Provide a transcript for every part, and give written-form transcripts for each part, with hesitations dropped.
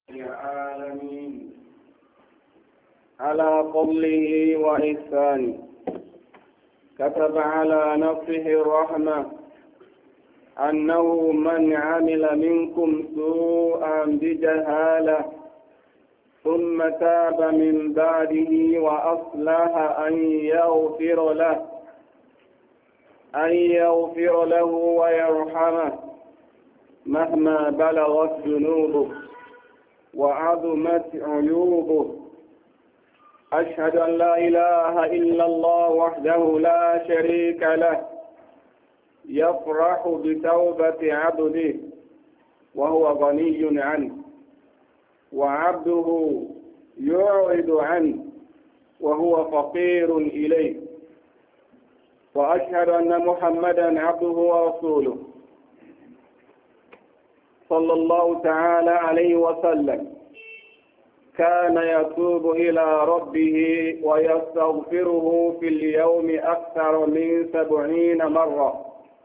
العالمين على فضله وإحسانه. كتب على نفسه الرحمة أنه من عمل منكم سوءا بجهالة ثم تاب من بعده وأصلح أن يغفر له ويرحمه مهما بلغت ذنوبه وعظمت عيوبه. أشهد أن لا إله إلا الله وحده لا شريك له يفرح بتوبة عبده وهو غني عنه، وعبده يعرض عنه وهو فقير إليه. وأشهد أن محمدا عبده ورسوله صلى الله تعالى عليه وسلم كان يتوب إلى ربه ويستغفره في اليوم أكثر من 70 مرة،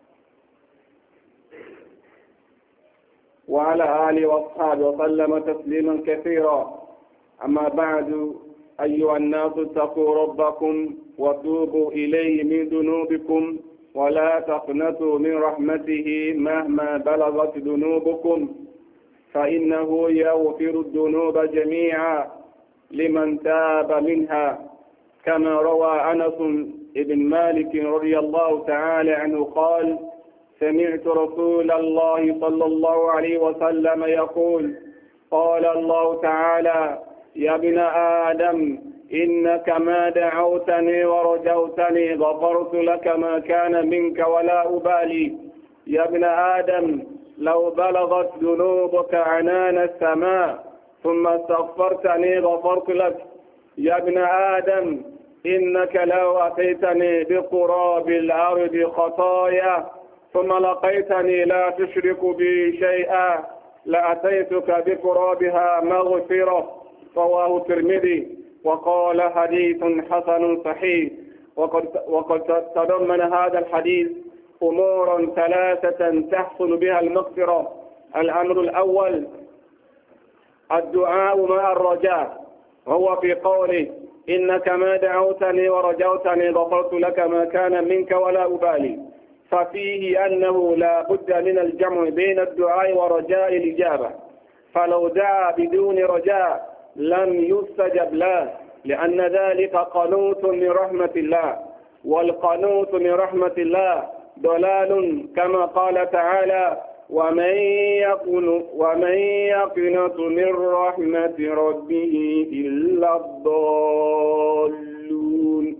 وعلى آله وأصحابه وسلم تسليما كثيرا. أما بعد، أيها الناس اتقوا ربكم وتوبوا إليه من ذنوبكم ولا تقنطوا من رحمته مهما بلغت ذنوبكم، فإنه يغفر الذنوب جميعا لمن تاب منها، كما روى أنس بن مالك رضي الله تعالى عنه قال: سمعت رسول الله صلى الله عليه وسلم يقول: قال الله تعالى: يا ابن آدم إنك ما دعوتني ورجوتني غفرت لك ما كان منك ولا أبالي. يا ابن آدم لو بلغت ذنوبك عنان السماء ثم استغفرتني غفرت لك. يا ابن آدم إنك لو أتيتني بقراب الأرض خطايا ثم لقيتني لا تشرك بي شيئا لأتيتك بقرابها مغفرة. رواه الترمذي وقال حديث حسن صحيح. وقد تضمن هذا الحديث أمور 3 تحصل بها المغفرة. الأمر الأول الدعاء مع الرجاء، وهو في قوله: إنك ما دعوتني ورجوتني غفرت لك ما كان منك ولا أبالي، ففيه أنه لا بد من الجمع بين الدعاء ورجاء الإجابة، فلو دعا بدون رجاء لم يستجب له، لأن ذلك قنوط من رحمة الله، والقنوط من رحمة الله ضلال، كما قال تعالى: ومن يقنط من رحمة ربه إلا الضالون.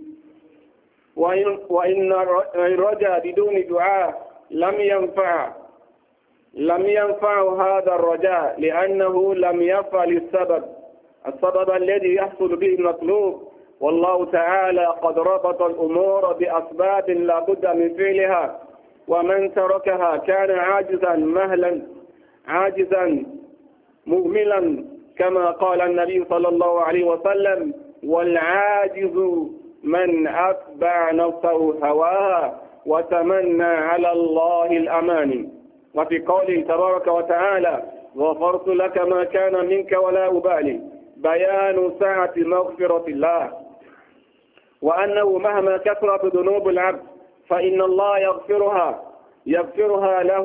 وإن رجا بدون دعاء لم ينفع هذا الرجاء، لأنه لم يفعل السبب الذي يحصل به المطلوب. والله تعالى قد ربط الأمور بأسباب لا بد من فعلها، ومن تركها كان عاجزا مهملا، كما قال النبي صلى الله عليه وسلم: والعاجز من أتبع نفسه هواها وتمنى على الله الأماني. وفي قوله تبارك وتعالى: غفرت لك ما كان منك ولا أبالي، بيان سعة مغفرة الله، وأنه مهما كثرت ذنوب العبد فإن الله يغفرها له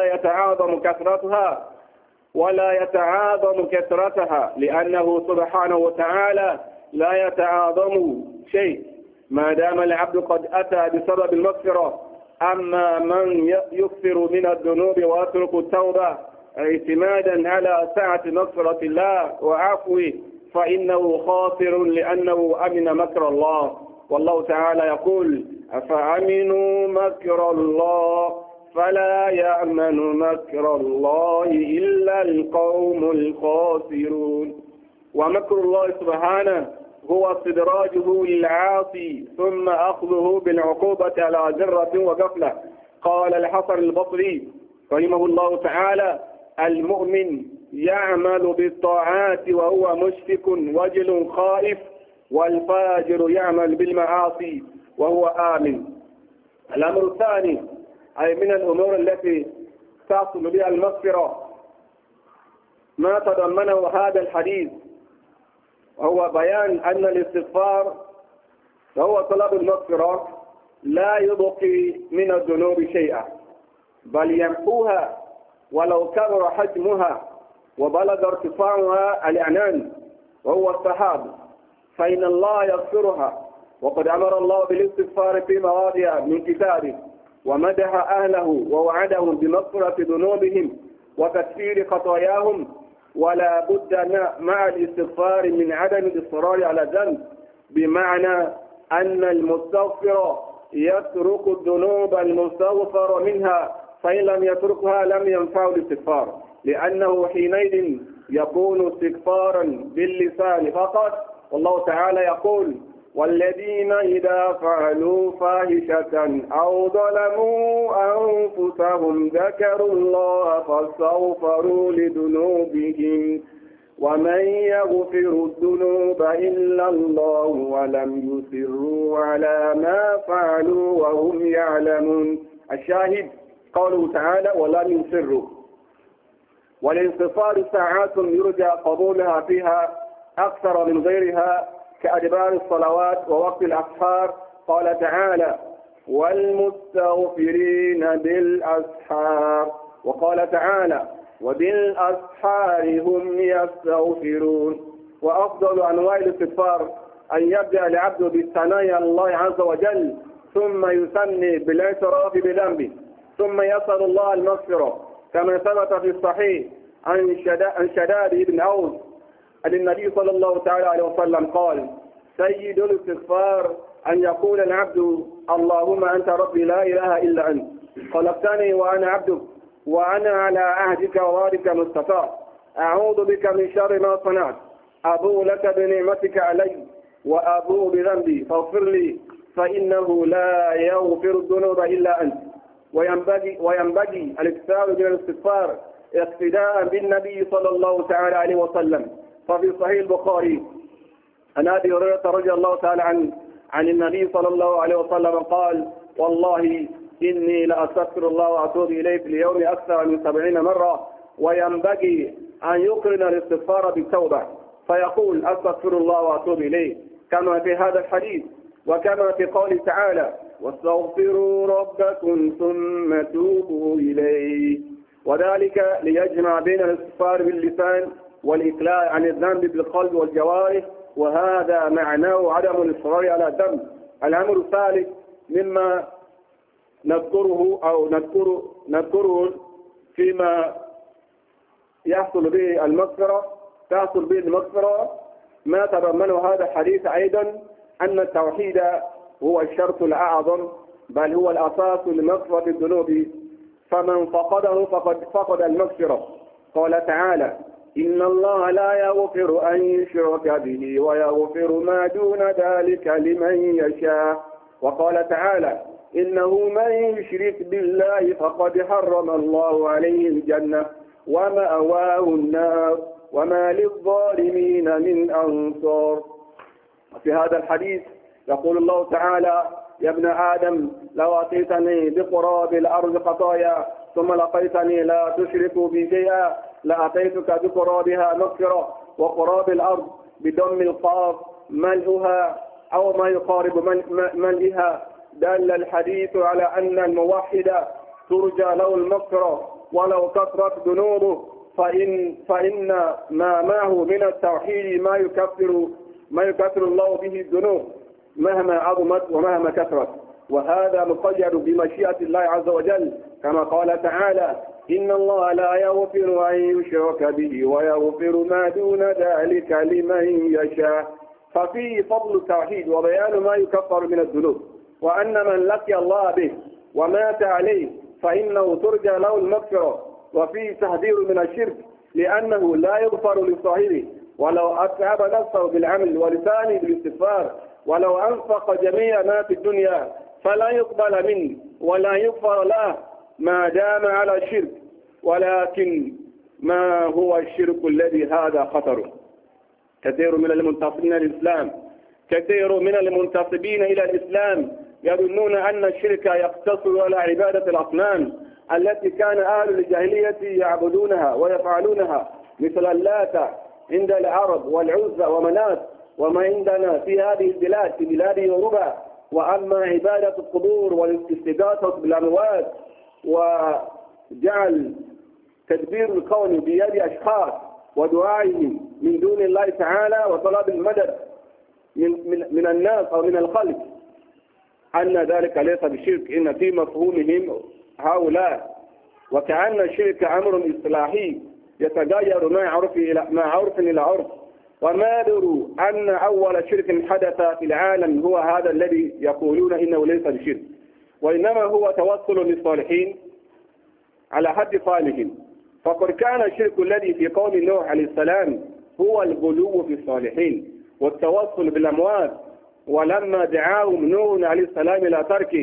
ولا يتعاظم كثرتها، لأنه سبحانه وتعالى لا يتعاظم شيء ما دام العبد قد أتى بسبب المغفرة. أما من يكثر من الذنوب ويترك التوبة اعتمادا على سعة مغفرة الله وعفوه فإنه خاسر، لأنه أمن مكر الله. والله تعالى يقول: أفأمنوا مكر الله فلا يأمن مكر الله إلا القوم الخاسرون. ومكر الله سبحانه هو استدراجه للعاصي ثم أخذه بالعقوبة على ذرة وغفلة. قال الحسن البصري رحمه الله تعالى: المؤمن يعمل بالطاعات وهو مشفق وجل خائف، والفاجر يعمل بالمعاصي وهو آمن. الأمر الثاني أي من الأمور التي تحصل بها المغفرة ما تضمنه هذا الحديث، وهو بيان أن الاستغفار وهو طلب المغفرة لا يبقي من الذنوب شيئا، بل يمحوها ولو كبر حجمها وبلغ ارتفاعها العنان وهو السحاب، فإن الله يغفرها. وقد أمر الله بالاستغفار في مواضع من كتابه ومدح أهله ووعدهم بمغفرة ذنوبهم وتكفير خطاياهم. ولا بد مع الاستغفار من عدم الإصرار على الذنب، بمعنى أن المستغفر يترك الذنوب المستغفر منها، فإن لم يتركها لم ينفع الاستغفار، لأنه حينئذ يكون استغفارا باللسان فقط. والله تعالى يقول: والذين إذا فعلوا فاحشة أو ظلموا أنفسهم ذكروا الله فاستغفروا لذنوبهم ومن يغفر الذنوب إلا الله ولم يصروا على ما فعلوا وهم يعلمون. الشاهد قوله تعالى: ولم يصروا. والاستغفار ساعات يرجى قبولها فيها أكثر من غيرها كأدبار الصلوات ووقت الأسحار. قال تعالى: والمستغفرين بالأسحار. وقال تعالى: وبالأسحار هم يستغفرون. وأفضل أنواع الاستغفار أن يبدأ العبد بالثناء على الله عز وجل، ثم يثني بالاعتراف بذنبه، ثم يسأل الله المغفرة، كما ثبت في الصحيح عن شداد بن أوس أن النبي صلى الله تعالى عليه وسلم قال: سيد الاستغفار أن يقول العبد: اللهم أنت ربي لا إله إلا أنت، خلقتني وأنا عبدك، وأنا على عهدك ووعدك ما استطعت، أعوذ بك من شر ما صنعت، أبوء لك بنعمتك علي وأبوء بذنبي فاغفر لي فإنه لا يغفر الذنوب إلا أنت. وينبغي الاكثار من الاستغفار اقتداء بالنبي صلى الله تعالى عليه وسلم. ففي صحيح البخاري عن أبي هريرة رضي الله تعالى عن النبي صلى الله عليه وسلم قال: والله إني لأستغفر الله وأتوب إليه في اليوم أكثر من 70 مرة. وينبغي أن يقرن الاستغفار بالتوبة، فيقول: أستغفر الله وأتوب إليه، كما في هذا الحديث، وكما في قوله تعالى: واستغفروا ربكم ثم توبوا إليه. وذلك ليجمع بين الاستغفار باللسان والإقلاع عن الذنب بالقلب والجوارح، وهذا معناه عدم الإصرار على الذنب. الأمر الثالث مما نذكره فيما يحصل به المغفرة ما تضمنه هذا الحديث أيضا، أن التوحيد هو الشرط الأعظم، بل هو الأساس لمغفرة الذنوب، فمن فقده فقد المغفرة. قال تعالى: إن الله لا يغفر أن يشرك به ويغفر ما دون ذلك لمن يشاء. وقال تعالى: إنه من يشرك بالله فقد حرم الله عليه الجنة ومأواه النار وما للظالمين من أنصار. وفي هذا الحديث يقول الله تعالى: يا ابن آدم لو أتيتني بقراب الأرض خطايا ثم لقيتني لا تشرك بي شيئا لأتيتك بقرابها مغفرة. وقراب الأرض بضم القاف ملئها أو ما يقارب ملئها. دل الحديث على أن الموحد ترجى له المغفرة ولو كثرت ذنوبه، فإن ما معه من التوحيد ما يكفر الله به الذنوب مهما عظمت ومهما كثرت، وهذا مقيد بمشيئة الله عز وجل، كما قال تعالى: إن الله لا يغفر أن يشرك به ويغفر ما دون ذلك لمن يشاء. ففيه فضل التوحيد وبيان ما يكفر من الذنوب، وأن من لقي الله به ومات عليه فإنه ترجى له المغفرة. وفيه تحذير من الشرك، لأنه لا يغفر لصاحبه ولو أتعب نفسه بالعمل ولسانه بالاستغفار، ولو أنفق جميع ما في الدنيا فلا يقبل منه ولا يغفر له ما دام على الشرك. ولكن ما هو الشرك الذي هذا خطره؟ كثير من المنتسبين إلى الإسلام يظنون أن الشرك يقتصر على عبادة الأصنام التي كان أهل الجاهلية يعبدونها ويفعلونها، مثل اللات عند العرب والعزى ومنات وما عندنا في هذه البلاد في بلاد يوروبا. وأما عبادة القبور والاستغاثة بالأموات وجعل تدبير الكون بيد أشخاص ودعائهم من دون الله تعالى وطلب المدد من الناس أو من الخلق، أن ذلك ليس بشرك إن في مفهومهم هؤلاء. وكأن الشرك أمر إصلاحي يتغير مع عرف إلى عرف، وما دروا أن أول شرك حدث في العالم هو هذا الذي يقولون إنه ليس بشرك، وإنما هو توسل للصالحين على حد صالحهم. فقد كان الشرك الذي في قوم نوح عليه السلام هو الغلو في الصالحين والتوسل بالأموات، ولما دعاهم نوح عليه السلام إلى تركه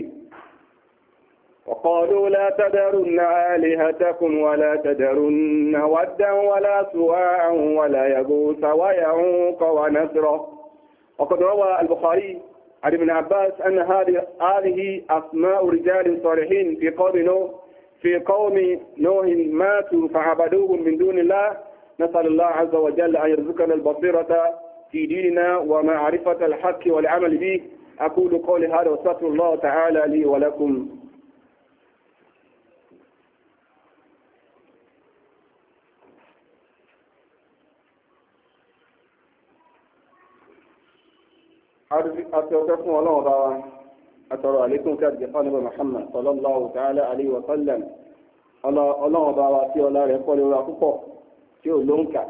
وقالوا لا تذرن آلهتكم ولا تذرن ودا ولا سواعا ولا يغوث ويعوق ونسرا. وقد روى البخاري عن ابن عباس أن هذه أسماء رجال صالحين في قوم نوح ماتوا فعبدوهم من دون الله. نسأل الله عز وجل أن يرزقنا البصيرة في ديننا ومعرفة الحق والعمل به. أقول قولي هذا واستغفر الله تعالى لي ولكم. أتوقفكم الله وضعوا أترى عليكم كاتب محمد صلى الله تعالى عليه وسلم. الله وضعوا في الله يقول ورقوق tí ó ló ń kà.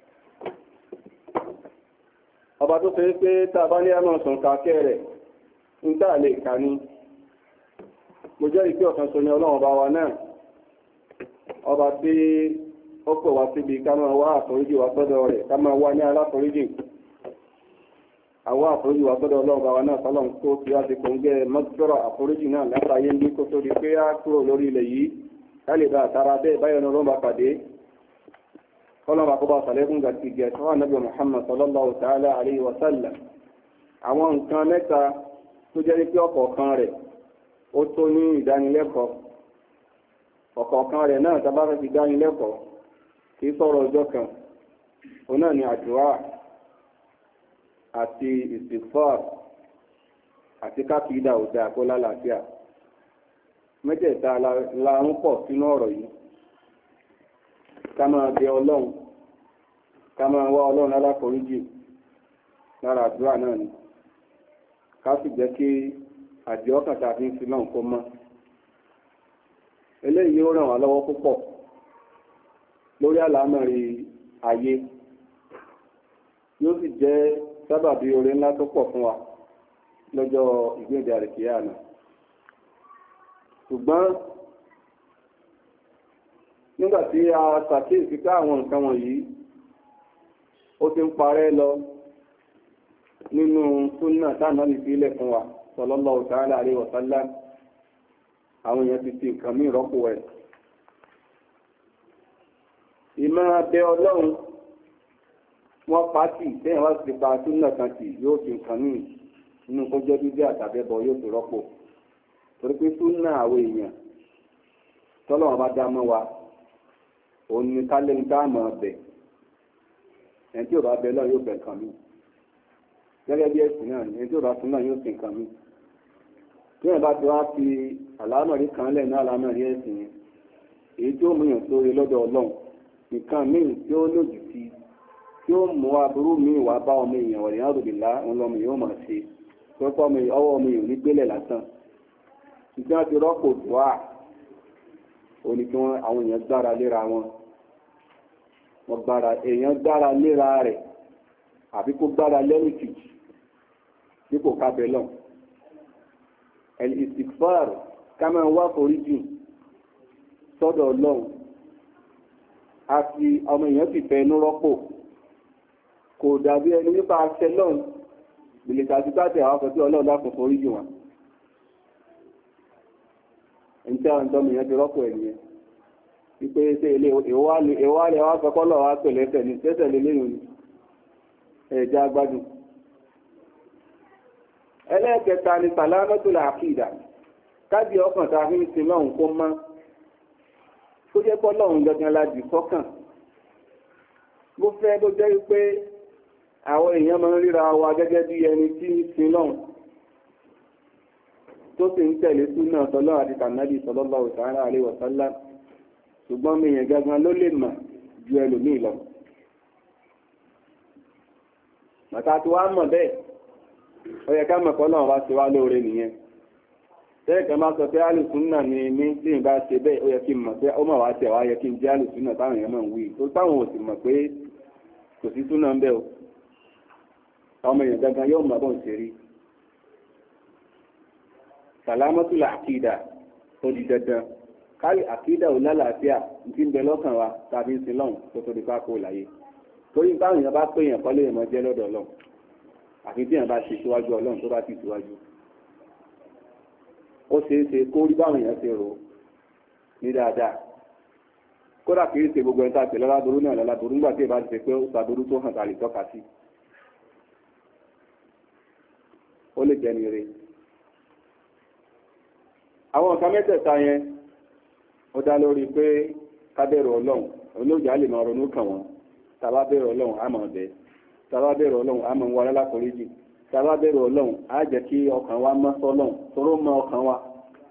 Ọba tó fẹ́ pé tàbá ní àmọ́ ṣùnkà kẹ́rẹ̀ ń tàà lè kà ní. Mo jẹ́ ìpé ọ̀kan ṣo ní Ọlọ́run bá wa náà. Ọba tí ó pè wá síbi ká máa wá àforíjì wá sọ́dọ̀ rẹ̀, ká máa wá ní aláforíjì. Àwọn àforíjì wá sọ́dọ̀ Ọlọ́run bá wa náà sọ́lọ́run tó fi wá sí kòńgẹ́ mọ́tòrọ̀ àforíjì náà látàyé ní kó tó di pé á kúrò lórí ilẹ̀ yìí. Ká lè bá àtàrà bẹ́ẹ̀ báyọ̀ ní Ọlọ́run bá pàdé. Ọlọ́run àkọ́bá sàlẹ́kùn gàtì gẹ̀ẹ́sọ́ ànábì Muhammad sallallahu ta'ala alayhi wa sallam. Àwọn nǹkan mẹ́ta tó jẹ́ pé ọ̀kọ̀ọ̀kan rẹ̀ ó tó ní ìdánilẹ́kọ̀ọ́. Ọ̀kọ̀ọ̀kan rẹ̀ náà tá bá fẹ́ fi dánilẹ́kọ̀ọ́ kì í sọ̀rọ̀ ọjọ́ kan. Òun náà ni àdúrà àti istighfar àti kákìdá òdà kó lálàáfíà. Mẹ́tẹ̀ẹ̀ta la ń pọ̀ sínú ọ̀rọ̀ yìí. Ká máa bẹ Ọlọ́run, ká máa wá Ọlọ́run aláforíjì lára àdúrà náà ni. Ká sì jẹ́ kí àjọ ọkàn tàbí ń fi náà kó mọ́. Eléyìí yóò ràn wá lọ́wọ́ púpọ̀ lórí àlámọ̀rí ayé. Yóò sì jẹ́ sábàbí oore ńlá tó pọ̀ fún wa lọ́jọ́ ìgbéǹde àlìkìyámà. Ṣùgbọ́n nígbà tí a ṣàkíyèsí pé àwọn nǹkan wọ̀nyí ó ti ń parẹ́ lọ nínú súnnà táàmà ní ìfilẹ̀ fún wa sallallahu ta'ala alaihi wa sallam, àwọn èèyàn ti fi nǹkan mí rọ́pò ẹ̀. Ìmọ̀ abẹ Ọlọ́run wọ́n pàtì tẹ́yìn wá sí pa súnnà kan tì yóò fi nǹkan mí nínú kó jẹ́ bíbí àtàbẹ́bọ yóò fi rọ́pò. Torí pé súnnà àwọn èèyàn tọ́lọ́run bá dá mọ́ wa òun ni kálẹ̀ ń dáàmà ọbẹ̀ ẹni tí ò bá bẹ lọ yóò bẹ̀ nǹkan mi gẹ́gẹ́ bí ẹ̀sìn náà ẹni tí ò bá fún náà yóò fi nǹkan mi. Bí ẹ̀ bá ti wá fi àlámọ̀rí kan lẹ̀ ní àlámọ̀rí ẹ̀sìn yẹn èyí tí ó mú yàn sórí lọ́dọ̀ Ọlọ́run nǹkan míì tí ó lòdì sí tí ó mú aburú míì wá bá ọmọ èèyàn wọ̀nyí àròbìlá òun lọ́mọ yóò máa ṣe pẹ́pọ́ ọwọ́ ọmọ èèyàn ní gbélẹ̀ lásán. Ìgbà tí rọ́pò dùá òní kí àwọn èèyàn gbára léra wọn. Èèyàn gbára léra rẹ̀ àbí kó gbára lẹ́nu kejì dípò kábẹ́ lọ. Al-istighfar ká máa wá foríjì sọ́dọ̀ Ọlọ́run àti ọmọ èèyàn sì fẹ́ inú rọ́pò kò dàbí ẹni nípa aṣẹ lọ́run gbèlèkà tí bá tẹ̀ àwọn afẹ́ tí Ọlọ́run dákun foríjì wọn. Ẹni tí àwọn ọmọ èèyàn ti rọ́pò ẹ̀ nìyẹn. Ipe ṣe ilé ìwálẹ̀ wá fẹ́kọ́lọ̀ wá pẹ̀lẹ́ ẹsẹ̀ ní tẹ́sẹ̀ lélẹ́yìn ní ẹ̀já gbádùn. Ẹlẹ́ẹ̀kẹta ni salamatul aqida, káàdì ọkàn tá a fi ń sin lọ́hùn kó mọ́, tó jẹ́ pọ́ lọ́hùn gangan la jù sọ́kàn. mo fẹ́ bó jẹ́ pé àwọn èèyàn máa ń ríra wa gẹ́gẹ́ bí ẹni tí ń sin lọ́hùn tó sì ń tẹ̀lé súnà tọ́lọ́ àti tànàbí sallallahu ta'ala alaihi wa sallam, ṣùgbọ́n mi yẹn gangan ló lè mà ju ẹlòmíì lọ. màtá tí wàá mọ̀ bẹ́ẹ̀ ó yẹ ká mọ̀ kọ́ náà wá sí wá lóore nìyẹn. tẹ́lẹ̀ kan máa sọ pé alùsùnà ni mí tí n bá ṣe bẹ́ẹ̀ ó yẹ kí n mọ̀ pé ó mà wá tẹ̀ wá yẹ kí n jẹ́ alùsùnà táwọn èèyàn máa ń wí tó táwọn ò sì mọ̀ pé kò sí súnà ń bẹ o. ọmọ èèyàn gangan yóò mọ̀ bọ́n ṣe rí. sàlámọ́tùlà àkídà ó di dandan kárí àkídà ò lálàáfíà tí ń bẹ lọ́kàn wa tàbí ń sin lọ́hùn tó tó di pákó láyé. torí táwọn èèyàn bá pé èèyàn kọ́lé èèyàn jẹ́ lọ́dọ̀ ọlọ́run àfi tí èèyàn bá ṣe síwájú ọlọ́run tó bá ti síwájú. ó ṣeé ṣe kó rí báwọn èèyàn ṣe rò ó ní dáadáa. kódà kì í ṣe gbogbo ẹni tá a pè lọ́láboró náà lọ́láboró nígbà tí ìbá ti ṣe pé ó ṣàboró tó hàn tàlè tọ́ka sí. ó lè jẹ́ ní ire. àwọn nǹkan mẹ́tẹ̀ẹ̀ta yẹn ó dá lórí pé ká bẹ̀rù ọlọ́run olóòjà lè máa ronú kàn wọ́n tàbá bẹ̀rù ọlọ́run á máa bẹ̀ tàbá bẹ̀rù ọlọ́run á máa ń wá lálákòóríjì tàbá bẹ̀rù ọlọ́run á jẹ́ kí ọkàn wa mọ́ sọ́lọ́run toró mọ́ ọkàn wa.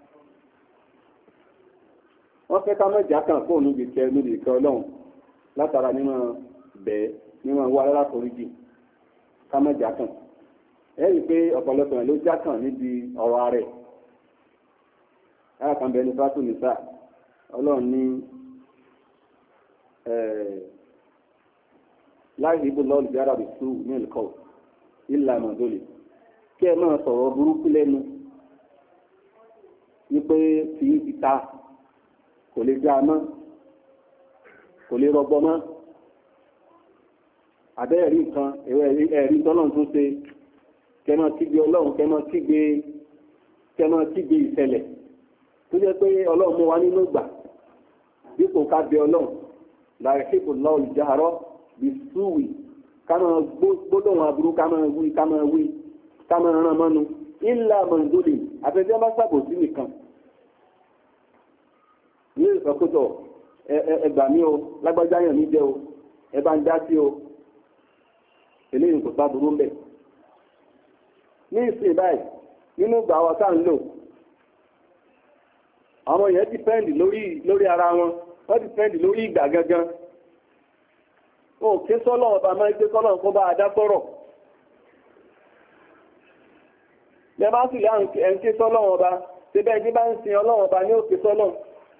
wọ́n fẹ́ ká mẹ́jà kan fóònù níbi ìkẹ́ ọlọ́run látara nínú bẹ̀ nínú wá lálákòóríjì ká mẹ́jà kan. ẹ rí i pé ọ̀pọ̀lọpọ̀ ló já kàn níbi ọ̀rọ̀ rẹ̀. kan bẹ̀rẹ̀ fásitì nìsà ọlọ́run ní láì níbo lọ́ọ̀lù jára rẹ̀ sùn ní ẹ̀kọ́ ìlànà òdòlè kí ẹ máa sọ̀rọ̀ burúkú lẹ́nu wípé tí ti ta kò lè já mọ́ kò lè rọgbọ mọ́ àbẹ́ ẹ̀rí nǹkan ẹ̀rí tọ́lọ́run tún ṣe kẹ́mọ́ kígbe ọlọ́run kẹ́mọ́ kígbe ìṣẹ̀lẹ̀ tó jẹ́ pé ọlọ́run mú wa nínú ìgbà dípò ká bẹ ọlọ́run láì ṣètò lọ́ọ̀lù jáharọ́ bí súwì ká máa gbólóhùn aburú ká máa wí ká máa rán mọ́nu ńlá mọ̀ndólì àfẹ́fẹ́ bá ṣàbòsí nìkan ní ìsọkútọ̀ ẹgbà mí o lágbájá yàn mí jẹ́ o ẹ bá ń dá sí o eléyìí kò sáburú ń bẹ̀. ní ìsìn báyìí nínú ìgbà wa tá à ń lò àwọn èèyàn dìpẹ́ǹdì lórí ara wọn wọ́n dìpẹ́ǹdì lórí ìgbà gangan wọn ò ké sọ́lọ́ ọba máa ń gbé sọ́lọ́ kó bá a dá sọ́rọ̀ lẹ́ bá sì lé ẹ̀ ń ké sọ́lọ́ ọba síbẹ̀ ní bá ń sin ọlọ́run ọba ní òkè sọ́lọ́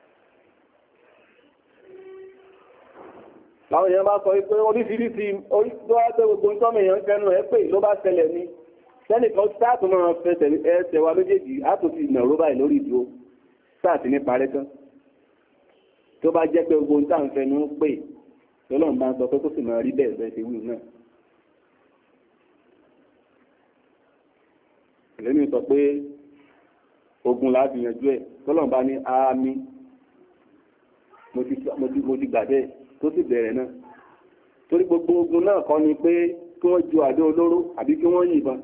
láwọn èèyàn bá sọ pé oríṣiríṣi orí tó wá pé gbogbo nǹkan èèyàn fẹ́nu ẹ̀ pé ló bá ṣẹlẹ̀ ní sẹ́nìkan sáàtù máa fẹsẹ̀ ẹsẹ̀ wa méjèèjì á tó ti nà róbà lórí ìdúró sáàtì ní parẹ́ tán tó bá jẹ́ pé gbogbo nǹkan fẹnu pé lọ́lọ́run bá ń sọ pé kó sì máa rí bẹ́ẹ̀ bẹ́ẹ̀ ṣe wíwù náà. ìlẹ́nu sọ pé ogun láti yanjú ẹ̀ tọ́lọ́run bá ní àmì mo ti gbà bẹ́ẹ̀ tó sì bẹ̀rẹ̀ náà torí gbogbo ogun náà kọ́ ni pé kí wọ́n ju àdó olóró àbí kí wọ́n yìnbọn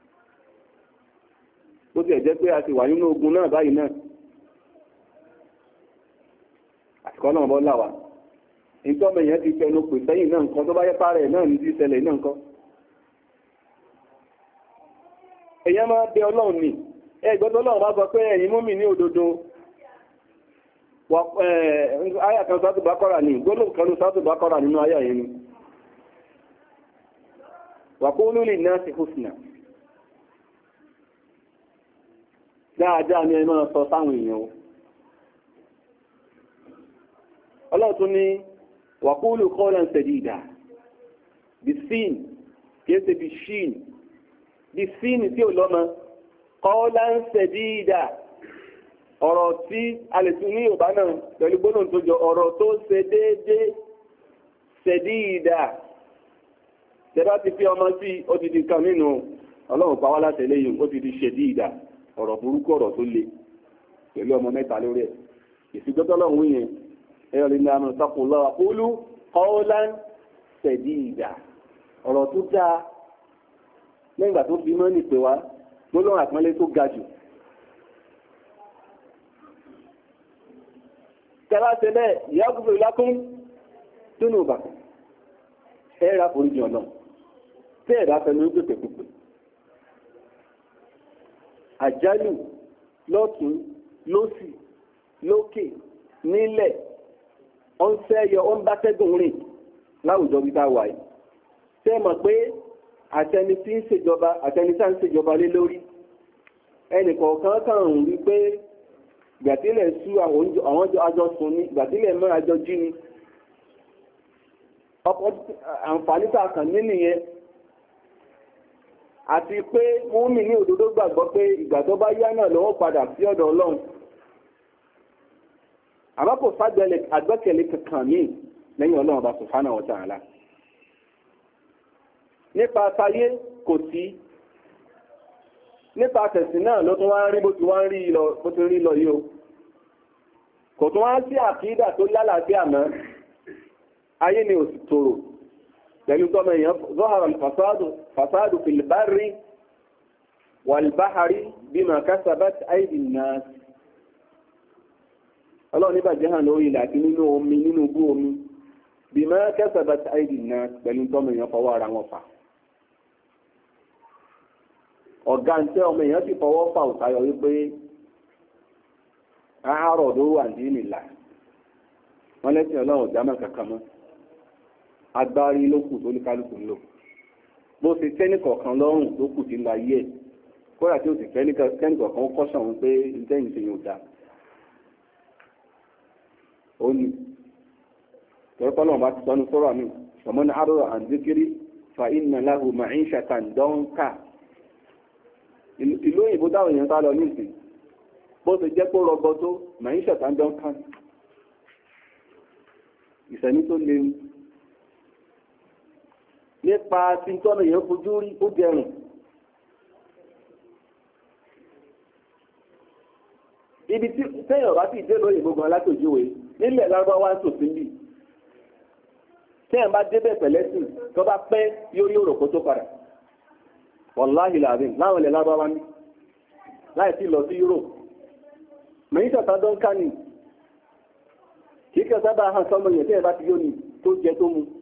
tó ti ẹ̀ jẹ́ pé a ti wà nínú ogun náà báyìí náà àtikọ́ náà bọ́ là wá ìtọ́mọ èèyàn ti fẹnu pè sẹ́yìn náà nǹkan tó bá yẹ pààrẹ̀ náà ní ti ṣẹlẹ̀ náà nǹkan èèyàn máa bẹ ọlọ́run ní ẹgbẹ́ tó lọ́run bá sọ pé ẹ̀yin mú mi ní òdodo àyà kan sátò bá kọ́ra ní gbólóhùn kan sátò bá kọ́ra nínú àyà yẹn ni waqulu linnasi husna dáadáa ni ẹ máa sọ sáwọn èèyàn ọlọ́run tún ní waqulu qawlan sadida bisin kéèsè bishin bisin tí ò lọ́mọ qawlan sadida ọ̀rọ̀ tí a lè tún ní Yorùbá náà pẹ̀lú gbólóhùn tó jọ ọ̀rọ̀ tó ṣe déédéé sadida tẹ́bá ti fi ọmọ sí odidi kan nínú ọlọ́run pa wá láti eléyìí ó ti di sadida ọ̀rọ̀ burúkú ọ̀rọ̀ tó le pẹ̀lú ọmọ mẹ́ta lórí ẹ̀ ìfigbọ́tọ́lọ́run yẹn ẹ̀rọ ní àmì ìtàkùn lọ́wọ́ qulu qawlan sadida ọ̀rọ̀ tó dáa lẹ́yìn ìgbà tó fi mọ́ ní pé wá gbólóhùn àpọ́nlé tó ga jù. tẹ́lá ṣe bẹ́ẹ̀ yaghfir lakum dhunubakum ẹ̀rà foríjì ọ̀nà tí ẹ̀dá fẹnu ń pèpè púpè. Àjálù lọ́tún lósì lókè nílẹ̀ ó ń sẹ́yọ ó ń bá tẹ́gùn rìn láwùjọ bí tá a wà yìí. Ṣé mọ̀ pé àtẹni tí ń ṣèjọba àtẹni tá ń ṣèjọba lé lórí ẹnì kọ̀ọ̀kan kàn ń rí pé gbàtílẹ̀ sú àwọn àjọ sùn ní gbàtílẹ̀ mọ́ àjọ jí ni ọ̀pọ̀ àǹfààní tá a kàn ní nìyẹn. Àti pé mùmínì ní òdodo gbàgbọ́ pé ìgbà tó bá yá náà lọ́wọ́ padà sí ọ̀dọ̀ Ọlọ́run. Àmọ́ kò àgbẹ́kẹ̀lé kankan míì lẹ́yìn Ọlọ́run Ọba Subhanahu wa Ta'ala. Nípa tayé kò sí. Nípa tẹ̀sìn náà ló tún wá ń rí bó ti rí lọ yìí o. Kò tún wá sí àkídà tó lálàáfíà mọ́. Ayé ni ò sì tòrò. Pẹ̀lú tọ́mọ èèyàn zọ́hàrà fasádù fìlbárì wàlbáhàrí bima kasabat aydin nas. Ọlọ́run ní bàjẹ́ hàn lórí ilẹ̀ àti nínú omi nínú bú omi bima kasabat aydin nas pẹ̀lú tọ́mọ èèyàn fọwọ́ ara wọn fà. Ọ̀gá ń tẹ́ ọmọ èèyàn sì fọwọ́ fà òtayọ wípé àárọ̀ ló wà ní ìlà. Wọ́n lẹ́sìn Ọlọ́run ọ̀dámọ̀ kankan mọ́. Agbárí ló kù tó ní kálukú ń lò. Bó ṣe tẹ́nì kọ̀ọ̀kan lọ́rùn ló kù sí ńlá yé ẹ̀. Kódà tí ó sì fẹ́ kẹ́nì kọ̀ọ̀kan kọ́sàn wọn pé ìtẹ́yìn ṣe yóò dá. Ó ní tọ́lọ́pọ̀ náà bá ti sọ ní sọ́rọ̀ mi ọmọ ní àrùn àǹdíkiri fa inna lahu ma'ishatan danka. Ìlú òyìnbó táwọn èèyàn sá lọ ní ìsìn bó ṣe jẹ́ kó rọgbọ tó ma'ishatan danka. Ìṣẹ̀ní tó léwu. Nípa tí tọ́nà èèyàn fojú rí ó dẹrùn. Ibi tí téèyàn bá sì dé lóyìnbó gan látòjúwe nílẹ̀ Lárúbáwá ń tò sí níbí. Téèyàn bá débẹ̀ pẹ̀lẹ́sìn tó bá pẹ́ yóò rí òròkó tó padà. Wàláhì làbín láwọn ilẹ̀ Lárúbáwá ní láì sí lọ sí Europe. Mẹ̀yìn tàtà dọ́ńkà ni kì í kẹ́ sábà hàn sọ́mọ yẹn téèyàn bá ti yóò ní tó jẹ tó mu.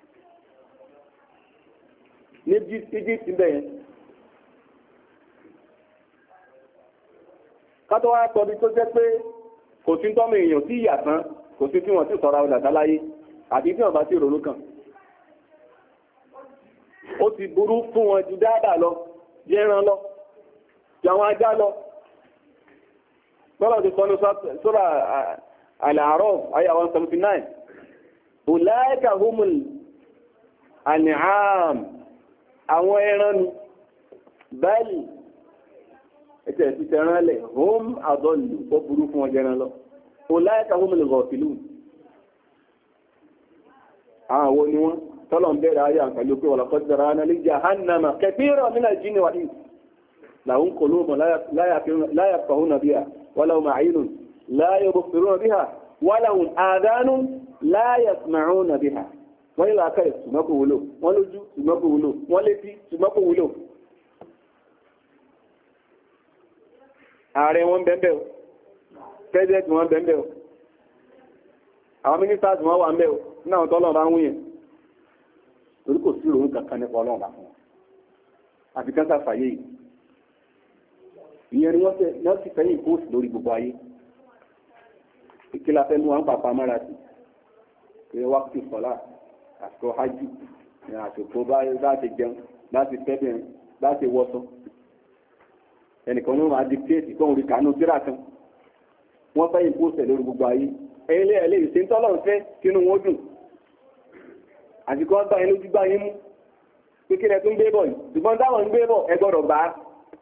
Ní Egypt ń bẹ̀ yẹn. Kátó wá tọ́ bí tó jẹ́ pé kò sí tọ́mọ èèyàn tí ìyà tán kò sí tí wọ́n sì sọ̀rọ̀ ọ̀dà láyé àbí tí wọ́n bá sí ronú kan. Ó ti burú fún wọn ju dáadáa lọ, jẹ́ran lọ, ju àwọn ajá lọ. Bọ́lá ti sọ ní sura Al-A'raf àyá 179. Ulaika humul an'am. Àwọn ẹran ni báyìí ẹ̀tẹ̀ ti tẹ̀rán lẹ̀ hóm àdọ́lù ó burú fún ọjọ́ ẹran lọ o láìka hóm lè gọ̀ọ̀fìlú àwọn wo ni wọ́n tọ́lọ̀ ń bẹ̀rẹ̀ ayé àǹkàlú pé wọ̀lọ́kọ́ dára ánà lè jahannama kathira min al-jinni wal ins lahum qulubun la yafqahuna biha wa lahum a'yunun la yubsiruna biha wa lahum adhanun la yasma'una biha wọ́n ní làákàyè ṣùgbọ́n kò wúlò wọ́n lójú ṣùgbọ́n kò wúlò wọ́n létí ṣùgbọ́n kò wúlò. Ààrẹ wọn bẹ́ẹ̀ o pẹ́sidẹ̀ntì wọn bẹ́ẹ̀ o àwọn mínísítà wọn wà bẹ́ẹ̀ o ní àwọn tọ́lọ́ bá ń wúyẹn torí kò sí ìròyìn kankan nípa Ọlọ́run bá fún wọn àfi káńtà fàyè yìí ìyẹn ni wọ́n ti fẹ́yìn kóòsì lórí gbogbo ayé ìkílà fẹ́ mú wọn pàpà mára sí pé wákìtì sọ́lá àsìkò hajj ní àsìkò bá ti jẹun láti fẹ́bẹ̀rẹ̀ láti wọ́sọ ẹnìkan ní máa dictate kó ń rí kánú tíra kan wọ́n fẹ́ ìpòsẹ̀ lórí gbogbo ayé ẹlẹ́ ìsẹ́ntọ́lọ̀ fẹ́ kínú wọn dùn àsìkò ọgbà yẹn lójú gbá yín mú pé kí lẹ tún gbé bọ̀ yìí ṣùgbọ́n táwọn ń gbé bọ̀ ẹ gbọ́dọ̀ gbà á.